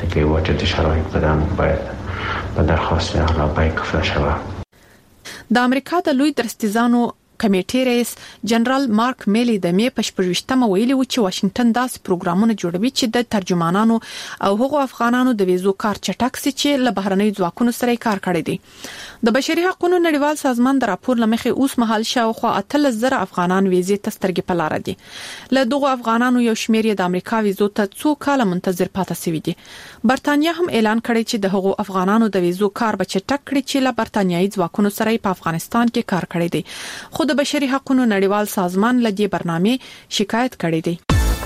شي
په درخواست علاوه کفر شوه
د امریکا د لوی درستیزانو کمیټې رئیس جنرال مارک میلی د می په 28مه ویلي و چې واشنگټن داسې پروګرامونه جوړوي چې د ترجمانانو او هغو افغانانو د ویزو کار چټک سي چې له بهرنۍ ځواکونو سره کار کړی دی د بشري حقوقو نړیوال سازمان د راپور لمخې اوس مهال شاوخوا 13,000 افغانان ویزې ته سترګې په لار دي له دغو افغانانو یو شمېر د امریکا ویزو ته څو کاله منتظر پاتې شوي دي برتانیا هم اعلان کړی چې د هغو افغانانو د ویزو کار به چټک کړي چې له برتانیایي ځواکونو سره په افغانستان کې کار کړی دی خو د بشري حقوقو نړیوال سازمان له دې برنامې شکایت کړی دی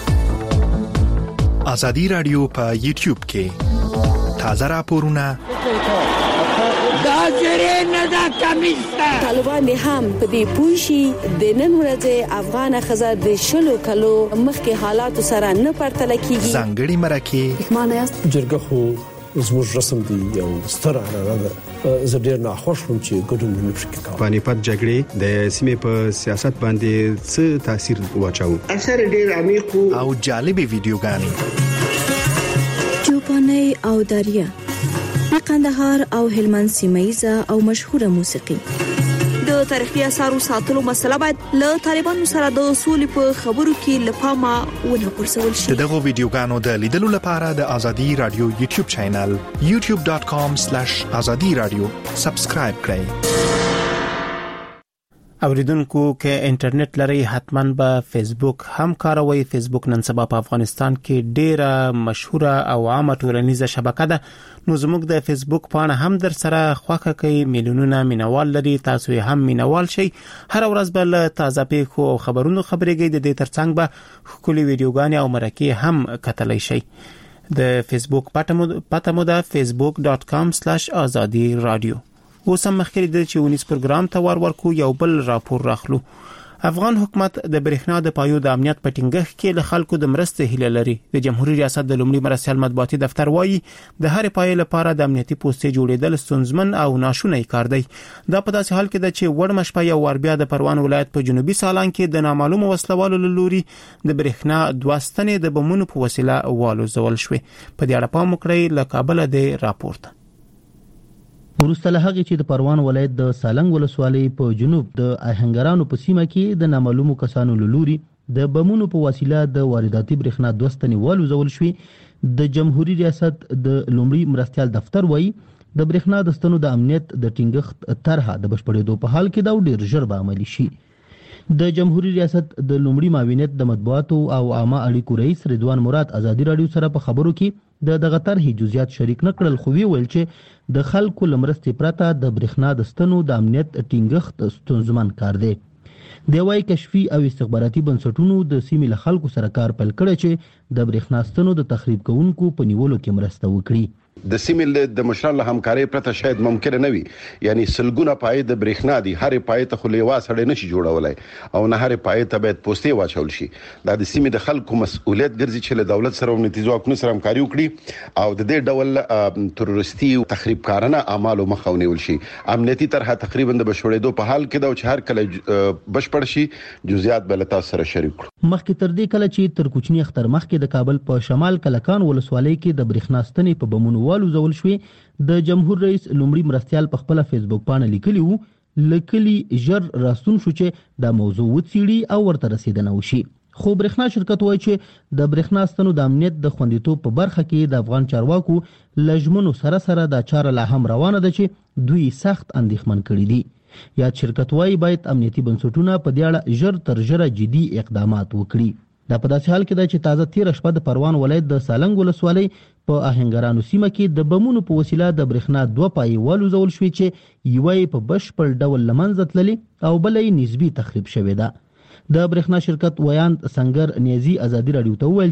ازادي رادیو په یوټیوب کې تازه راپورونه
طالبان هم په دې پوښي د نن ورځې افغان خزر د شلو کلو مخکې حالات سره نه پرتل کیږي
ځانګړي مرکه
معنی
جرګه خو زموږ رسم دی یو ستر عنعنه ده زه ډیر ناخوښ وم چې ګډون نه شي کېږي
پانیپت جګړې د سیمې په سیاست باندې څه تاثیر واچاو
اثر ډیر عمیق
او جالبې ویډیوګانې
چوپاني او دریا د قندهار او هلمند سیمایزه او مشهوره موسیقي
د تاریخي اثارو ساتلو مسله باید له طالبانو سره د اصول په خبرو کې لپاره ونه پرسول شي
دغه ویډیوګانو د لیدلو لپاره د ازادي رادیو یوټیوب چینل youtube.com/azadiradio سبسکرایب کړئ
اوریدونکو کې انټرنیټ لري حتماً به فیسبوک هم کاروي فیسبوک نن سبا په افغانستان کې ډیره مشهوره او عامه ټولنیزه شبکه ده نو زموږ د فیسبوک پاڼه هم در سره خوښه کوي میلیونونه مینوال لري تاسو هم مینوال شئ هر ورځ به له تازه پیښو او خبرونو خبرېږئ د دې ترڅنګ به ښکلي ویډیوګانې او مرکې هم کتلی شئ د فیسبوک پته مو ده facebook.com/azadiradio اوس هم مخکې د چونیز پروګرام ته ورکو یو بل راپور راخلو افغان حکومت د برېښنا د پایو د امنیت په ټینګښت کې له خلکو د مرستې هیله لري د جمهوریت ریاست د لومړي مرستیال مطبوعاتي دفتر وایي د هر پای لپاره د امنیتي پوسټې جوړېدل ستونزمن او ناشونی کار دی دا په داسې حال کې ده چې وړمه شپه یو ور بیا د پروان ولایت په جنوبي سالان کې د نامعلومو وسلوالو له لوري د برېښنا دوه ستنې د بمونو په وسیله والوزول شوې په دې اړه پام وکړئ له کابل د راپورته
ورسته له هغه چې د پروان ولایت د سالنګ ولسوالۍ په جنوب د اهنګرانو په سیمه کې د نامعلومو کسانو له لوري د بمونو په وسیله د وارداتي برېښنا دوستنې والوزول شوې د جمهوریت ریاست د لومړي مرستیال دفتر وایي د برېښنا د ستنو د امنیت د ټینګښت طرحه د بشپړېدو په حال کې دا ډېر ژر به عملي شي د جمهوریت ریاست د لومړي معاونیت د مطبوعاتو او عامه اړیکو رئیس رضوان مراد ازادي رادیو سره په خبرو کې د دغه طرحې جزئیات شریک نکړل خو ویل چې د خلکو لمرستې پرته د برېښنا د ستنو د امنیت ټینګښت ستونزمن کار دی د وايي کشفي او استخباراتي بنسټونو د سیمې له خلکو سره کار پیل کړی چې د برېښنا ستنو د تخریب کوونکو په نیولو کې مرسته وکړي
د سیمې د مشرانو همکاري پرته شاید ممکن نه وي یعنی سلګونه پای د برېښنا دي هر پای ته خلیوا سره نشي جوړولای او نه هر پای ته باید پوسټي واچول شي دا د سیمې د خلکو مسؤلیت ګرځي چې له دولت سره امنیتي ځواکونو سره همکاري وکړي او د دې ډول تروریستي او تخریب کارانه اعمالو مخه ونیول شي امنیتي طرحه تقریبا د بشوړېدو په حال کې دا چې هر کله بشپړ شي جزئیات بل تاسو سره شریک کړو
مخکې تر دې کله چې تر کوچنی اختر مخکې د کابل په شمال کلکان ولسوالۍ کې د برېښنا ستنې په بمونو والوزول شوې د جمهور رئیس لومړي مرستیال په خپل فیسبوک باندې لیکلی وو لکلی ژر راستون شو چې د موضوع وڅېړي او ورته رسیدنه وشي خو برېښنا شرکت وایي چې د برېښنا ستنو د امنیت د خوندیتوب په برخه کې د افغان چارواکو لجمنو سره دا چاره لا هم روانه ده چې دوی سخت اندېښمن کړي دي یا شرکت وایي باید امنیتي بنسټونه په دې اړه ژر تر ژره جدي اقدامات وکړي دا په داسې حال کې ده چې تازه تیر شپه د پروان ولایت د سالنګ ولسوالۍ په اهنګرانو سیمه کې د بمونو په وسیله د برېښنا دوه پای والوزول شوې چې یوه په بشپړ ډول لمنځه تللې او بلې نسبی تخریب شوې ده د برېښنا شرکت ویاند سنگر نیازي ازادي رادیو ته وویل چې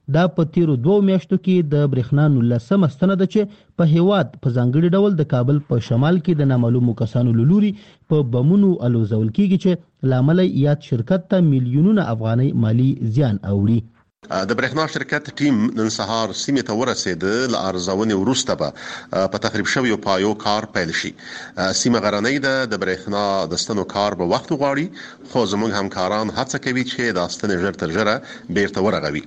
دا په تیرو 2 میاشتو کې د برېښنا 19 ستنه ده چې په هیواد په ځانګړي ډول د کابل په شمال کې د نامعلومو کسانو لوري په بمونو الوزول کیږي چې لامل یاد شرکت ته میلیونونه افغانۍ مالی زیان اوړي.
د برېښنا شرکت ټیم نن سهار سیمه ته ورسېد. ل ارزونې وروسته په تخریب شوی پایو کار پیل شي. سیمه غرنۍ ده، د برېښنا د ستنو کار به وخت غواړي، خو زموږ همکاران هڅه کوي چې د ستنې ژر تر ژره بیرته ورغوي.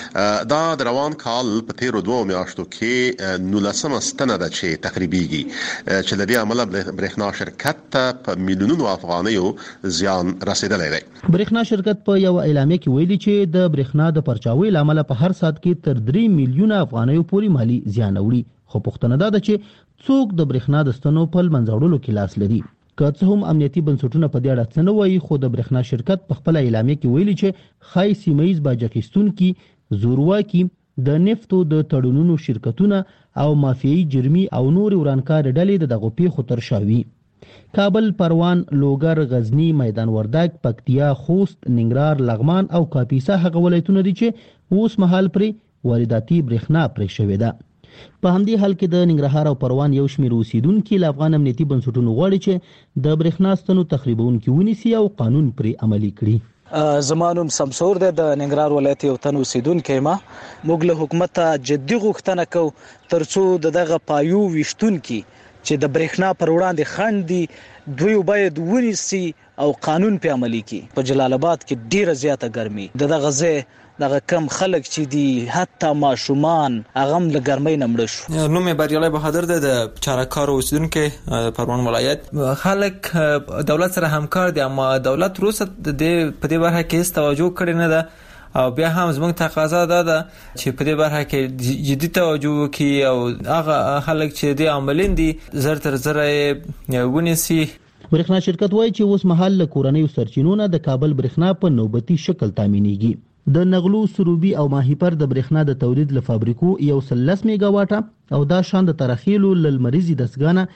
دا د روان کال په تیرو 2 میاشتو کې 19 ستنه ده چې تخریبيږي، چې د دې عمله برېښنا شرکت ته په میلیونونو افغانیو زیان رسیدلی دی.
برېښنا شرکت په یو اعلامیه کې ویلي چې د برېښنا د پرچاوي لامل په هر سات کې تر 3 میلیونه افغانیو پورې مالی زیان اوړي. خو پوښتنه ده چې څوک د برېښنا د ستنو په منځوړلو کې لاس لري. که څه هم امنیتي بنسټونه په دې اړه څه نه وایي، خو د برېښنا شرکت په خپل اعلامیه کې ویلي چې خای سیمایي باج اخیستونکي، زورواکي، د نفتو د تړونونو شرکتونه او مافیایي جرمي او نور ورانکار ډلې دغه پیښو تر شاوي. کابل، پروان، لوګر، غزنی، میدان وردګ، پکتیا، خوست، ننګرهار، لغمان او کاپیسا هغه ولایتونه دي چې اوس مهال پرې وارداتي برېښنا پرې شوې ده. په همدې حال کې د ننګرهار او پروان یو شمېر اوسیدونکو له افغان امنیتي بنسټونو غواړي چې د برېښنا ستنو تخریبونکو ونیسي او قانون پرې عملي کړي.
زمانوم سمسور ده د ننګرهار ولایت یو تن اوسیدونکو ما موږ له حکومت جدي غوښتنه کوو ترڅو دغه پایو وشتونکو چې د برېښنا پر وړاندې خنډ دي دوی باید ونیسي او قانون په عملي کړي. په جلال آباد کې ډیره زیاته ګرمي دغه ځای دغه کم خلک چې دي حتی ماشومان هغه له ګرمۍ نه مړ شو.
نوم بریالي بهادر د چارکار اوسیدونکو پروان ولایت. خلک دولت سره همکار دي، اما دولت روسه د په دې برخه کې هیڅ توجه کړې نه ده او بیا هم زموږ تقاضا ده چې په دې برخه کې جدي توجه وکړي او هغه خلک چې د عملین دي زر تر زر ونیسي.
برېښنا شرکت وایي چې اوس مهال له کورنیو سرچینو نه د کابل برېښنا په نوبتي شکل تامینېږي. د نغلو، سروبي او ماهیپر د برېښنا د تولید له فابریکو 110 میگا واټه او دا شان د ترخیلو للمریزي دسګانه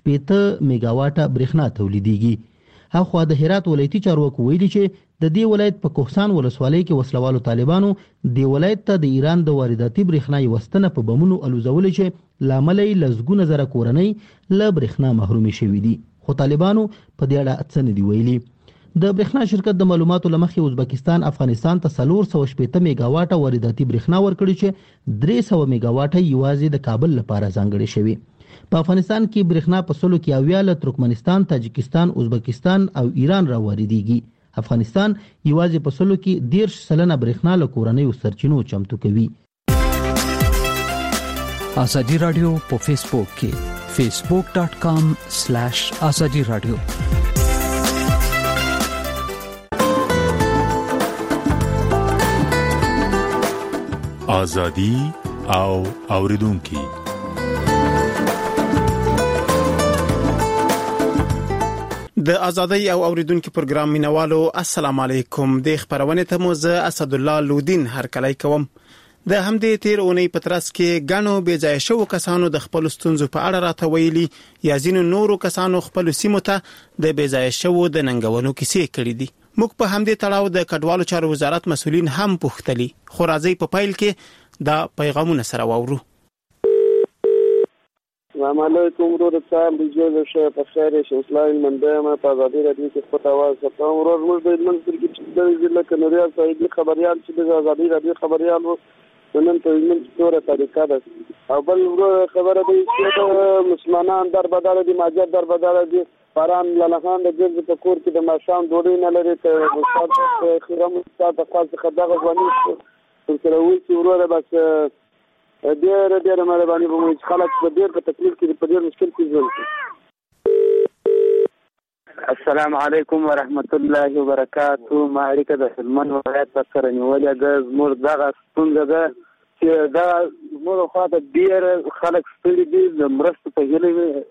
80 میگا واټه برېښنا تولیدېږي. هغه د هرات ولایتي چارواکو ویلي چې د دې ولایت په کوهستان ولسوالۍ کې وسلوالو طالبانو د ولایت ته د ایران د وارداتي برېښنا یوستنه په بمونو الوزولې چې لامل یې لزګونه زره کورنۍ له برېښنا محرومې شوې دي، خو طالبانو په دې اړه څه نه دي ویلي. د برېښنا شرکت د معلوماتو لمخې ازبکستان افغانستان ته 480 میگا واټه وارداتي برېښنا ورکړي چې 300 میگا واټه یوازې د کابل لپاره ځانګړي شوی. په افغانستان کې برېښنا په سلو کې اویا له ترکمنستان، تاجکستان، ازبکستان او ایران را واردېږي. افغانستان یوازې په سلو کې 10% برېښنا له کورنیو سرچینو چمتو کوي.
ازادي رادیو په فیسبوک کې facebook.com/azadi radio.
ازادي او اوریدونکو.
د ازادۍ او اوریدونکو پروګرام مینوالو السلام علیکم. د خبرونه ته مو زه اسد الله لودین هرکلی کوم. د همدې تیر اونۍ په ترڅ کې غنو بې ځای شو کسانو د خپل ستونزو په اړه راته ویلي، یا ځینو نورو کسانو خپل سیمو ته د بې ځای شو د ننګونو کیسې کړې دي. موږ په همدې تړاو د کډوالو چارو وزارت مسولین هم پوښتلي، خو راځي په پایل کې دا پیغامونه سره واورو.
السلام علیکم ورور صاحب، جوړ شه په خیر شه اسلام منده ما په ازادي رادیو کې خپل आवाज ستاسو ورور موږ د منځ کې د ضلع کنوریا صاحب خبريال چې د ازادي رادیو خبريال وو نن په منځ تور طریقه ده او بل خبره ده چې مسلمانان در بدل دي، ماجر در بدل دي، پران لالخان د ګرځ په کور کې د ماشام ډوډۍ نه لري ته استاد خیرم استاد خاص خدغه ځواني سره وی چې ورور بس ډېر مهرباني به مو خلک په ډېر په تکلیف کې په ډېر مشکل کې ژوند کوي. السلام علیکم ورحمت الله وبرکاتہ. ما اړیکه د هلمند ولایت سره نیولې ده. زموږ دغه ستونزه ده چې دا زموږ خواته ډېر خلک ستړي دي د مرستو په هیله.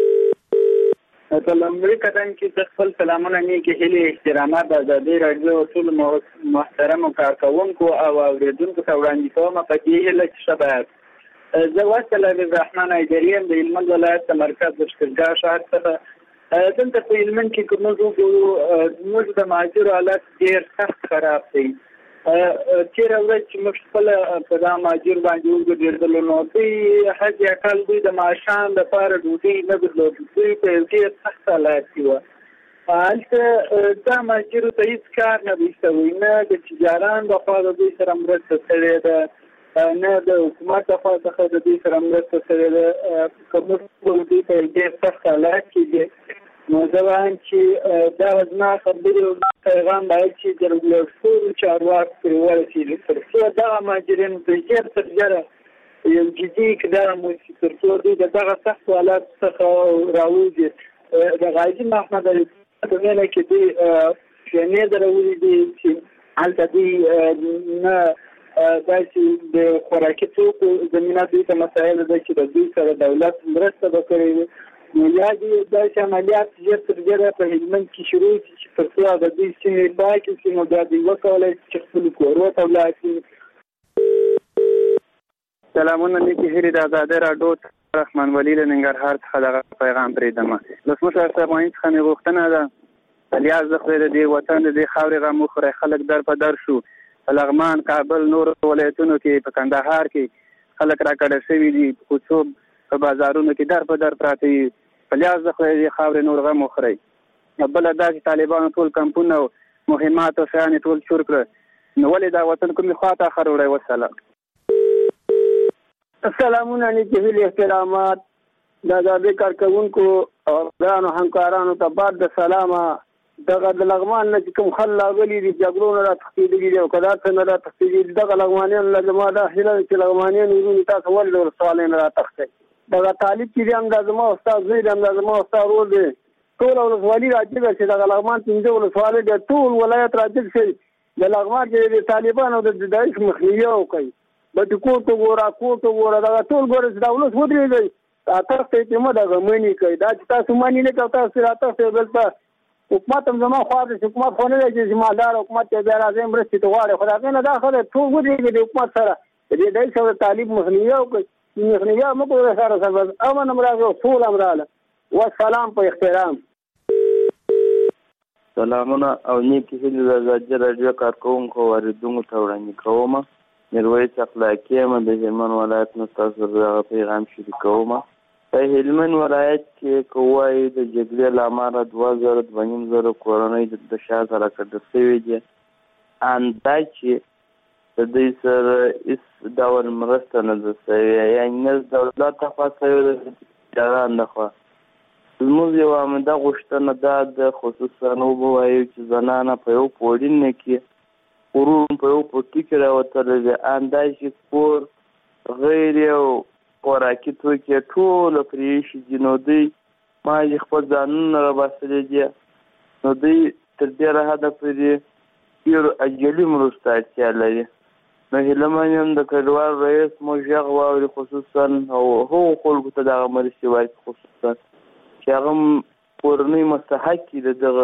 په لومړي قدم کې خپل سلامونه نیکې هیلې احترامات د ازادي رادیو ټول محترمو کارکوونکو او اوریدونکو ته وړاندې کوم په دې هیله چې شباب زه وصل الرحمن ایدریم د هلمند ولایت مرکز لشکرګاه شهر څخه. دلته په هلمند کې کوم موږ د مهاجرو حالت ډېر سخت خراب دی
چیرې ورځ چې موږ خپل په دا ماجر باندې وګرځېدلو نو دوی حد اقل دوی د معاشان لپاره ډوډۍ نه درلود دوی په ډېر سخت حالات کې وو هلته دا ماجرو ته هېڅ کار نه دی شوی نه د تجاران لخوا د دوی سره مرسته شوې ده نه د حکومت لخوا څخه د دوی سره مرسته شوې ده که موږ دوی په ډېر سخت حالات کې دي نو زه وایم چې دا زما خبرې او پیغام باید چې د ټولو چارواکو پورې ورسېږي تر څو دغه مهاجرین په ژر تر ژره یو جدي اقدام وشي تر څو دوی د دغه سختو حالاتو څخه راوځي د غازي محمد علي په مینه کې دوی شنې درولې دي چې هلته دوی نه داسې د خوراکي توکو زمینه دوی ته مسایل ده چې د دوی سره دولت مرسته به کړې وي نو یا دې داسې عملیات ژر تر ژره په هلمند کې شروع شي چې تر څو د دوی سیمې پاکې شي نو بیا دوی وکولی شي چې خپلو کورو ته ولاړ شي.
سلامونه نیکې هیلې د ازادۍ راډیو رحمان ولي له ننګرهار څخه دغه پیغام پرېږدم. ولسمشر صاحب څخه مې غوښتنه ده الیاس د خدای د دې وطن د دې خاورې غم وخوری خلک در په در شو په لغمان کابل نور ولایتونو کې په کندهار کې خلک راکډه شوي دي په کوڅو په بازارونو کې در په در پراته وي په لیاس د خدای د خاورې نور غم وخوری. بله دا چې طالبانو ټول کمپونه او مهمات او شیان یې ټول چور کړه نو ولې دا وطن کومې خوا ته اخر وړی. وسلام.
سلامونه نیکې هیلې احترامات د ازادۍ کارکوونکو او ګرانو همکارانو ته بعد د سلامه دغه د لغمان نه چې کوم خل راغلي دي جګړو نه راتښتېدلي دي او که دا څه نه راتښتېدلي دغه لغمانیانو له زما دا هیله ده چې لغمانیان وروڼو تاسو ولې د ولسوالۍ نه راتښتئ. دغه طالب چې دی هم دا زما استاد زوی دی هم دا زما استاد ورور دی ټوله ولسوالي راجګه شي دغه لغمان 15 ولسوالۍ دی ټول ولایت راجګ شي د لغمان چې د طالبانو د داعش مخنیوي وکړي بټي کوټ وګوره دغه ټول ګوره چې دا ولس ودرېږي تاسو ته مو دغه منی کوي دا چې تاسو منی نه کوي تاسو راته بلته حکومت هم زما خوا د حکومت خو نه دی چې ذمہدار حکومت ته بیا راځي مرستې ته غواړي خو دا نه دا خو ټول ودرېږي د حکومت سره د دې سره طالب مخنیوي وکړي مخنیوي مو کوي سره امن امراض او ټول امراض والسلام په احترام.
سلامونه او نیکې هیلې د ازادۍ راډیو کارکوونکو واردونکو ته وړاندې کوم. میرویس اخلاقی یم د هلمند ولایت نه تاسو سره دغه پیغام شریکوم. په هلمند ولایت کې که وایي د جګړې له امله 2000 کورنۍ د شا سره کډه شوي دي اندازه چې د دوی سره هېڅ ډول مرسته نه ده شوې یعنې نه دولت لخوا شوې ده د تجاران لخوا. زموږ یوه عمده غوښتنه دا ده خصوصا ووایو چې زنانه په یو پوړین کې ورون په یو پټي کې راوتلی دی اندازې کور غیر یو خوراکي توکي ټوله پرې ایښي دي نو دوی ماجې خپل ځانونه راباسلي دي نو دوی تر ډېره حده پورې ډېرو اجلي مرستو اړتیا لري. نو هیله من یم د کډوال رئیس مو غږ واوري خصوصا او هغو خلکو ته دغه مرستې ورکړي خصوصا چې هغه کورنۍ مستحق دي د دغه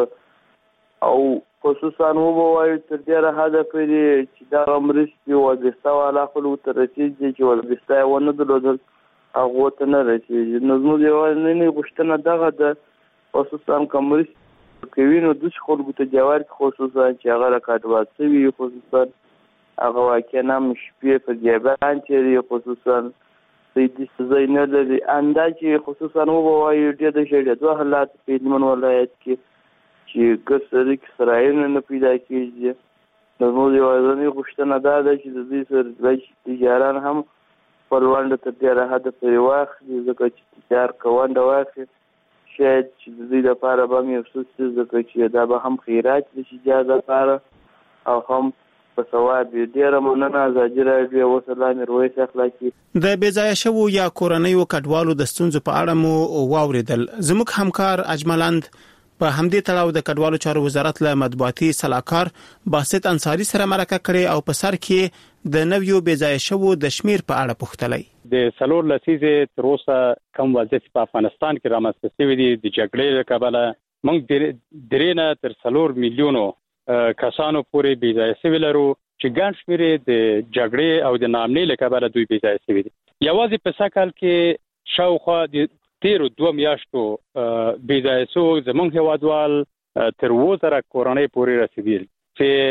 او خصوصا ووایو تر ډېره حده پورې چې دغه مرستې وظیفه والا خلکو ته رسېږي چې وظیفه یې ونه درلودل هغو ته نه رسېږي. نو زموږ یوازینۍ غوښتنه دغه ده خصوصا که مرستې کوي نو داسې خلکو ته دې ورکړي خصوصا چې هغه راکډوال شوي خصوصا هغه واقعا هم شپې په دیابان تېري خصوصا دوی داسې ځای نه لري اندازې خصوصا ووایو ډېر د ژړېدو حالات په هلمند ولایت کې چې ګډ سړک سرایونه نه پیدا کېږي. نو زموږ یوازینۍ غوښتنه دا ده چې د دوی سره تجاران هم خپل ونډه تر ډېره حده پورې واخلي ځکه چې تجار که ونډه واخلي شاید چې د دوی لپاره به هم یو څه څه ځکه چې دا به هم خیرات د شجاع لپاره او هم په ثواب ډېره مننه. ازادي راډیو وسلام میرویس اخلاقی.
د بېځایه شوو یا کورنیو کډوالو د ستونزو په اړه مو واوریدل. زموږ همکار اجملند په همدې تړاو د کډوالو چارو وزارت له مطبوعاتي صلاحکار باسط انصاری سره مرکه کړې او په سر کې د نویو بېځایه شوو د شمیر په اړه پوښتلی.
د څلور لسیزې تر اوسه کم وضعیت په افغانستان کې رامنځته شوی دی د جګړې له کبله موږ درې نه تر 4 میلیونو کسانو پورې بېځایه شوي لرو چې ګڼ شمېر د جګړې او د ناامنۍ له کبله دوی بېځایه شوي دي. یوازې په سږ کال کې شاوخوا د تیرو 2 میاشتو بېځایه شوو زموږ هېوادوال تر 2000 کورنۍ پورې رسېدلي چې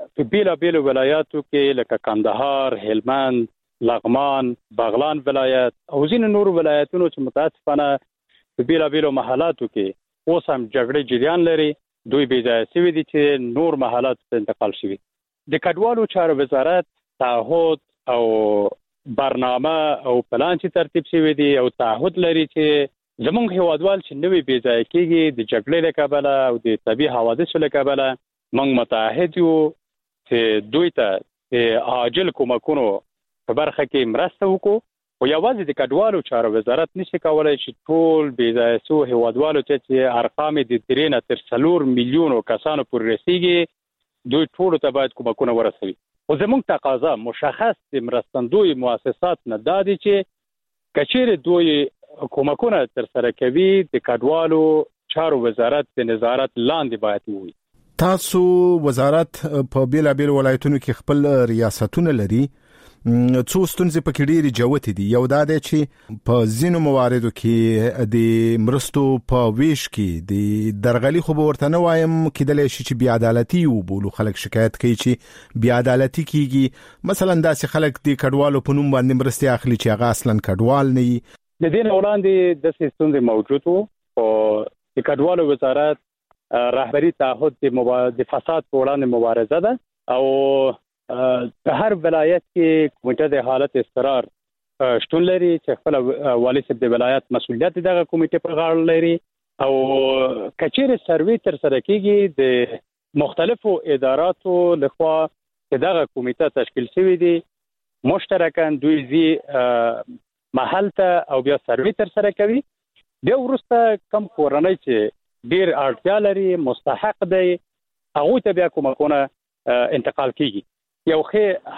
په بیلابیلو ولایاتو کې لکه کندهار، هلمند، لغمان، بغلان ولایت او ځینې نور ولایتونو چې متاسفانه په بیلابیلو محلاتو کې اوس هم جګړې جریان لري، دوی بې ځایه شوي دي چې نور محلات ته انتقال شوي. د کډوالو چارو وزارت تعهد او برنامه او پلان چې ترتیب شوی دی او تعهد لري چې زمونږ هیوادوال چې نوې بې ځایه کېږي د جګړې له کبله او د طبیعي حوادثو له کبله، موږ متعهد یو چې دوی ته د عاجل کومکونو په برخه کې مرسته وکړو. خو یوازې د کډوالو چارو وزارت نشي کولای چې ټول بې ځایه شو هیوادوالو ته چې ارقام د 3 نه تر 4 میلیونو کسانو پورې رسیږي، دوی ټول ته باید کومکونه ورسوي. خو زموږ تقاضا مشخص د مرستندوی مؤسسات نه دا دی چې کچېرې دوی کومکونه تر سره کوي د کډوالو چارو وزارت د نظارت لاندې باید وي.
تاسو وزارت په بیلابیل ولایتونو کې خپل ریاستونه لري، څو ستونزې پکې ډېرې جوتې دي. یو دا دی چې په ځینو مواردو کې د مرستو په ویش کې د درغلي خو به ورته نه وایم، کېدلی شي چې بې عدالتي وبولو. خلک شکایت کوي چې بې عدالتي کېږي، مثلا داسې خلک د کډوالو په نوم باندې مرستې اخلي چې هغه اصلا کډوال نه وي.
د دې نه وړاندې داسې ستونزې موجود وو، خو د کډوالو وزارت رهبري تعهد د فساد په وړاندې مبارزه ده او په هر ولایت کې کمیټه د حالت اضطرار شتون لري چې خپل والي صاحب د ولایت مسؤلیت دغه کمیټه پر غاړه لري او کچېرې سروي تر سره کېږي د مختلفو اداراتو لخوا چې دغه کمیټه تشکیل شوې دي مشترکاً دوی زی محل ته او بیا سروي تر سره کوي. بیا وروسته کم کورنۍ چې ډیر اړتیا لري مستحق دی هغه ته بیا کومکونه انتقال کیږي. یو ښه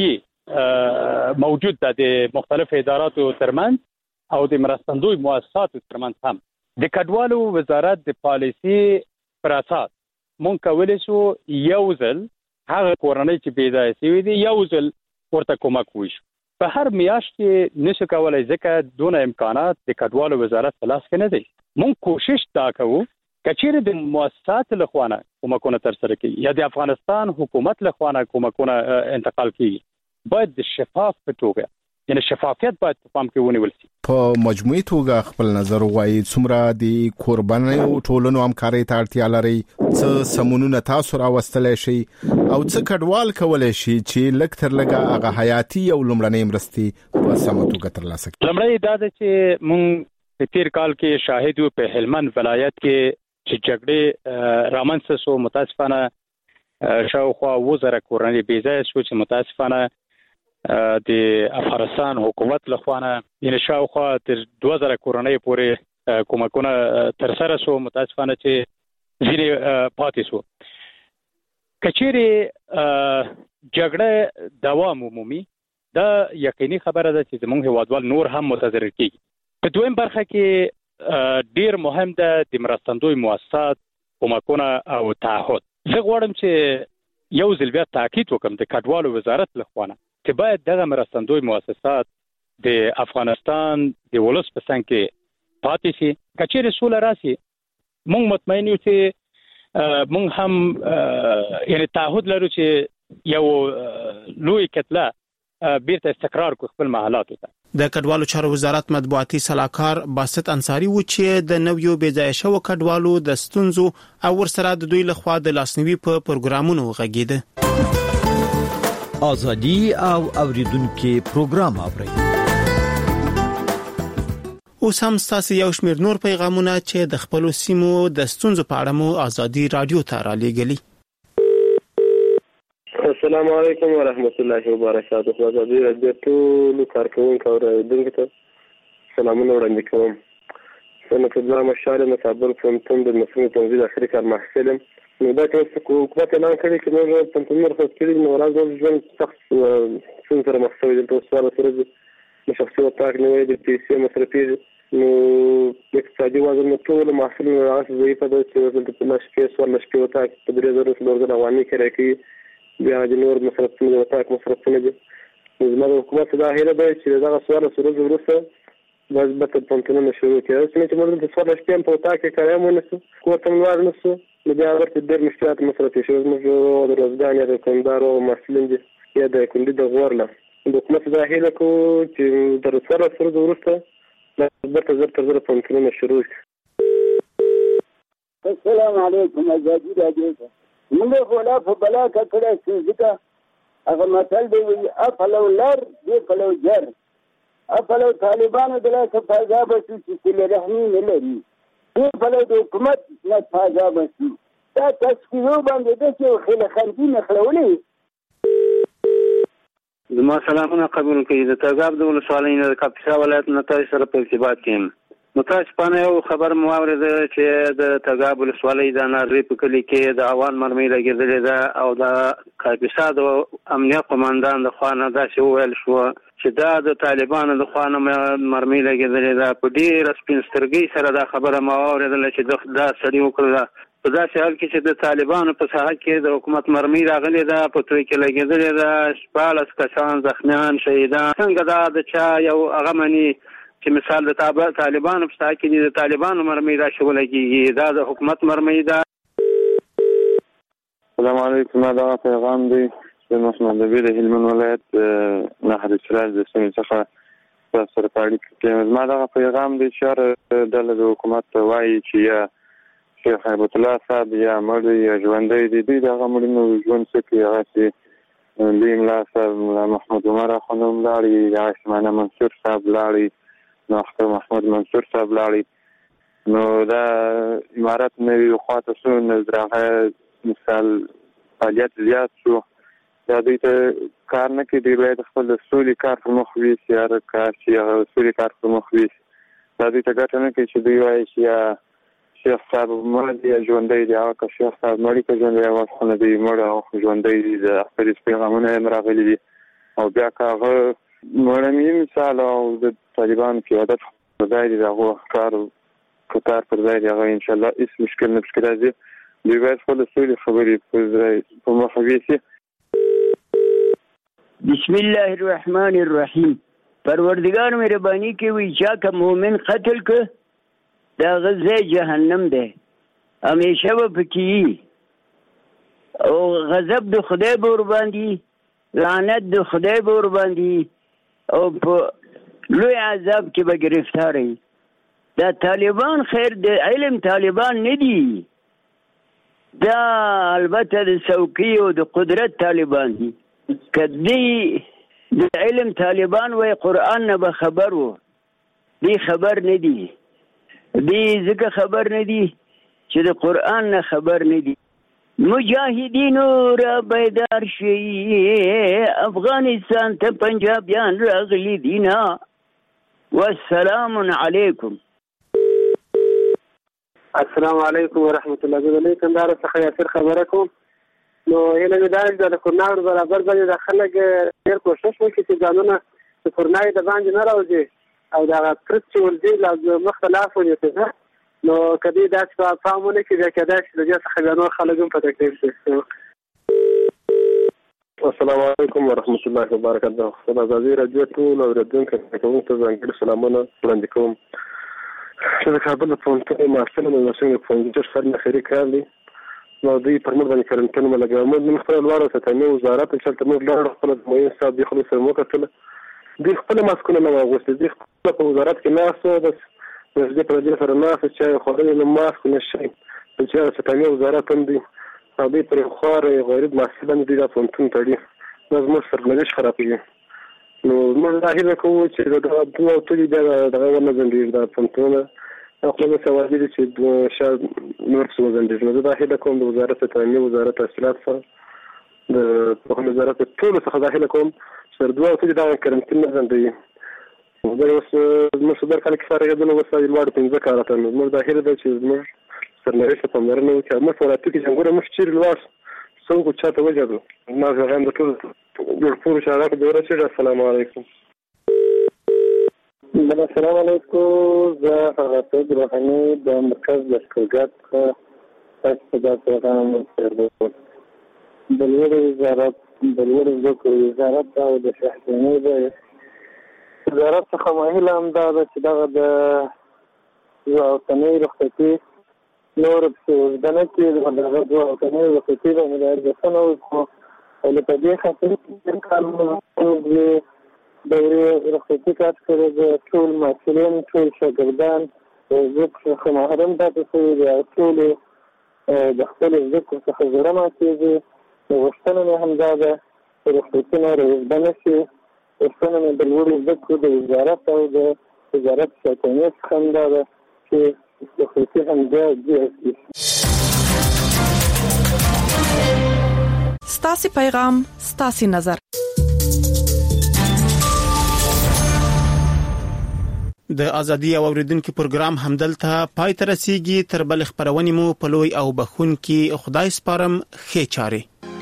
هماهنګي موجود ده د مختلفو اداراتو ترمنځ او د مرستندوی مؤسساتو ترمنځ هم. د کډوالو وزارت د پالیسي پر اساس مونږ کولی شو یو ځل هغه کورنۍ چې بې ځایه شوي دي یو ځل ورته کومک وشو. په هر میاشت کې نشو کولای ځکه دونه امکانات د کډوالو وزارت په لاس کې نه دي. مونږ کوشش دا کوو کچېرې د مؤسسات له خوا نه کومکونه تر سره کړي یا د افغانستان حکومت له خوا نه کومکونه انتقال کړي، باید د شفاف په توګه یعنی شفافیت باید په پام کې ونیول شي.
په مجموعي توګه خپل نظر وایي څومره د قربانیو ټولنو همکارۍ ته اړتیا لري، څه سمونونه تاسو راوستلی شي او څه کډوال کولی شي چې لږ تر لږه هغه حیاتي او لومړنۍ مرستې په سمه توګه ترلاسه کړي.
لومړی دا ده چې موږ په تیر کال کې شاهد یو په هلمند ولایت کې چې جګړې رامنځته شو، متاسفانه شاوخوا 2000 کورنۍ بې ځایه شو چې متاسفانه د افغانستان حکومت له خوا نه یعنې شاوخوا تر 2000 کورنۍ پورې کومکونه تر سره شو، متاسفانه چې ځینې پاتې شو. کچېرې جګړه دوام ومومي دا یقیني خبره ده چې زموږ هیوادوال نور هم متضرر کېږي. په دویم برخه کې ډیر مهم ده د مرستندوی مؤسسات کومکونه او تعهد. زه غواړم چې یو ځل بیا تاکید وکړم د کډوالو وزارت له خوا نه چې باید دغه مرستندوی مؤسسات د افغانستان د ولس په څنګ کې پاتې شي. کچېرې سوله راشي موږ مطمئن یو چې موږ هم یعنی تعهد لرو چې یو لوی کتله بیرته استقرار کو خپل محلاتو ته.
د کډوالو چارو وزارت مطبوعاتي صلاحکار باسط انصاری و چې د نویو بې ځایه شوو کډوالو د ستونزو او ورسره د دوی لخوا د لاسنیوي په پروګرامونو غږیده.
ازادي او اوریدونکو پروګرام اوري.
اوس هم ستاسو یو شمېر نور پیغامونه چې د خپل سیمو د ستونزو په اړه مو ازادي رادیو ته را لېږلي.
السلام علیکم ورحمت الله وبرکاته. ازادي رادیو ټول کارکونکو او اوریدونکو ته سلامونه وړاندې کوم. زه په مشاله مصابر فهمتم د مسؤل تنظیم اخري کار محصلم. نو دا چې حکومت اعلان کړی چې موږ په تنظیم مرکز کې نو راځو ژوند سخت څنګه سره مخ د توسعه سره د شخصي وطاق نه وي د پیسې مصرفي نو اقتصادي وضع ټول محصول راځي ضعیف ده چې د نشکې سوال نشکې وطاق په 3000 رواني کړی کی بیا د نور مصرفونه وطاق مصرفونه دي. زموږ حکومت دا هیله ده چې دا سوال سره ورسره مثبت پونتونه شروع کړي چې موږ د څوار شپې په وتا کې کاریم ونسو کوته موږ نسو د بیا ورته ډېر مشکلات مسرته شو موږ د روزګان یا د کندهار او مسلمان دي یا د کندي د غورله د حکومت ظاهره کو چې د څوار سره د ورسته مثبت زر پونتونه شروع
السلام علیکم ازادي راډیو موږ خو لا په بلا کړه چې ځکه هغه مثال دی افلو لر دی فلو جر افلو طالبانو دلته فایده بشي چې رحمي نه لري دی فلو د حکومت نه فایده بشي دا تشکیلو باندې د څه خله خندي نه خلولې
زما سلامونه قبول کړئ د تګاب د ولسوالۍ نه د کاپیسا ولایت نه تاسو سره په ارتباط کې متاسف پانه یو خبر مواورد چې د تګاب ولسوالۍ د ناری په کلی کې د اوان مرمۍ لګیدلې ده او د کاپیسا د امنیت قومندان د خوانه داسې ویل شو چې دا د طالبانو د خوانه مرمۍ لګیدلې ده په ډېر سپینسترګۍ سره دا خبره مواورد چې دا سړی وکړه په داسې حال کې چې د طالبانو په ساحه کې د حکومت مرمۍ راغلې ده په توی کې لګیدلې ده 14 کسان زخمیان شهیدان څنګه دا د چا یو هغه مني چې مثال د طالبانو په ساحه کې د طالبانو مرمۍ را شو لګيږي دا د حکومت مرمۍ ده.
السلام علیکم دا پیغام دی د محمد نبی د هلمند ولایت نهر سراج د سیمې څخه سره پاړی کې ما دا پیغام دی چې د حکومت وایي چې شیخ هیبت الله صاحب یا مړ یا ژوندۍ دي دوی دغه مړینو ژوند څه کوي هغه چې دوی ملا صاحب محمد عمر خانم لاړي یا اسمانه منصور صاحب لاړي نو اختر محمد منصور صاحب لاړي نو دا امارات نوی خواته شو نظرغه مثال فعالیت زیات شو دا دوی ته کار نه کوي دوی باید خپل د سولې کار په مخ ویسي هر کار چې سولې کار په مخ ویسي دا دوی ته ګټه نه کوي چې دوی وایي چې یا شیخ صاحب مړ دی یا ژوندی دی هغه که شیخ صاحب مړی که ژوندی اوس خو نه دی مړ او ژوندی دی د اختر پیغامونه یې راغلي دي او بیا که هغه مړمی مثال او د طالبانو قیادت پر ځای دي د هغو کار پر ځای دي هغه انشاءالله هېڅ مشکل نه پکې راځي دوی باید خپل سولې خبرې په مخه ویسي.
بسم الله الرحمن الرحیم پروردگار مهرباني کوي چې که مؤمن قتل که دا غزه جهنم ده همیشه به پکې او غضب د خدای به ورباندې لعنت د خدای به ورباندې او په لوی عذاب کې به گرفتار وي. دا طالبان خیر د علم طالبان نه دي دا البته د څوکۍ او د قدرت طالبان دي که دی د علم طالبان وای قرآن نه به خبر و دی خبر نه دي دی ځکه خبر نه دي چې د قرآن نه خبر نه دي. مجاهدینو را بیدار شي افغانستان ته پنجابیان راغلي دینا والسلام علیکم.
السلام علیکم ورحمت الله وبرکاته. کندهار څخه یاسر خبره کوم. نو هله مې دا د کورنا برابر باندې د خلک ډېر کوشش وکړي چې ځانونه د کورنای د باندې نه راوځي او دا ترڅ ورځي لا مختلف ونیته نو کدی دا څه فهمونه کې کېدا چې د څه خبرونو خلګم په تکلیف شي. السلام علیکم ورحمت الله وبرکاته. خدای عزیز راځي ټول اوریدونکو ته ځانګړي سلامونه وړاندې کوم. چې د کابل په پونته مارسل نو څنګه پونځر سره نه خري کړلی نو دوی پر موږ باندې کرنټین ملګری موږ من خپل لوړ ستامي وزارت چې تل موږ لوړ خپل موین صاحب دی خپل سره مو کتل دوی خپل ماسکونه نه واغوستي دوی خپل په وزارت کې ناسو بس دې پر دې سره ناسو چې خو د ماسک نشي چې ستامي وزارت هم دی او دوی پر خور غریب ماسک باندې دی د پونتون تړي نو موږ سره نه خرابېږي نو موږ دا هیله کوو چې دا دوه ټولې دا ونه زندګي دا پونتونه خپل سوالې چې شاید نور څه وزندې نو دا هیله کوم د وزارت تعلیم وزارت اصلاحات سره د په وزارت ټول څخه دا هیله کوم چې دوه ټولې دا کرنټین نه زندګي دا اوس موږ در کله کې فارغ دي نو وسایل وړ 15 کارته نو موږ دا هیله ده چې موږ سرنوشت په مرنه وکړو موږ ورته کې څنګه موږ چیرې لوړ څنګه چاته وځو ما غواړم د ټول جوړ پور شارات د ورته السلام علیکم.
السلام علیکم. زه حضرت روحاني د مرکز د شکرګات تاسو د پیغام ورکړم د لوړ وزارت او د شهرنۍ د
وزارت څخه مهیله هم دا ده چې دغه د اوسنۍ رخصتي نور په ځدنه کې دغه د اوسنۍ رخصتي باندې ارزښتونه وکړو او په دې خاطر چې کارونه دورې رخصتي کار کړی د ټول مسؤلین ټول شاګردان څخه محروم پاتې شوي دي او ټول د خپل زده کړو څخه زړه ماتېږي. غوښتنه مې همدا ده چې رخصتونه راوزده شي. غوښتنه مې د لوړو زده کړو د وزارت او د وزارت ساتنې څخه همدا ده چې رخصتي همدا جوړ
ستاسو پیغام ستاسو نظر.
د ازادي او اوریدونکو پروګرام همدلته پای ته رسیدي. تر بل خبرونه مو په لوی او بخونکي خدای سپارم. ښه چاري.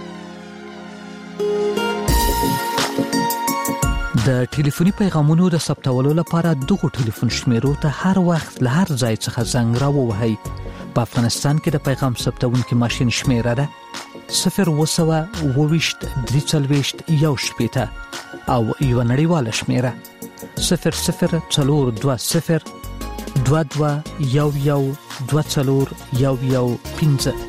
د ټلیفوني پیغامونو د ثبتولو لپاره دغه ټلیفون شمیرو ته هر وخت له هر ځای څخه زنګ راووهئ. په افغانستان کې د پیغام ثبتونکو ماشين شمیره ده 0202341 او یو نړیواله شمیره 00420221121115.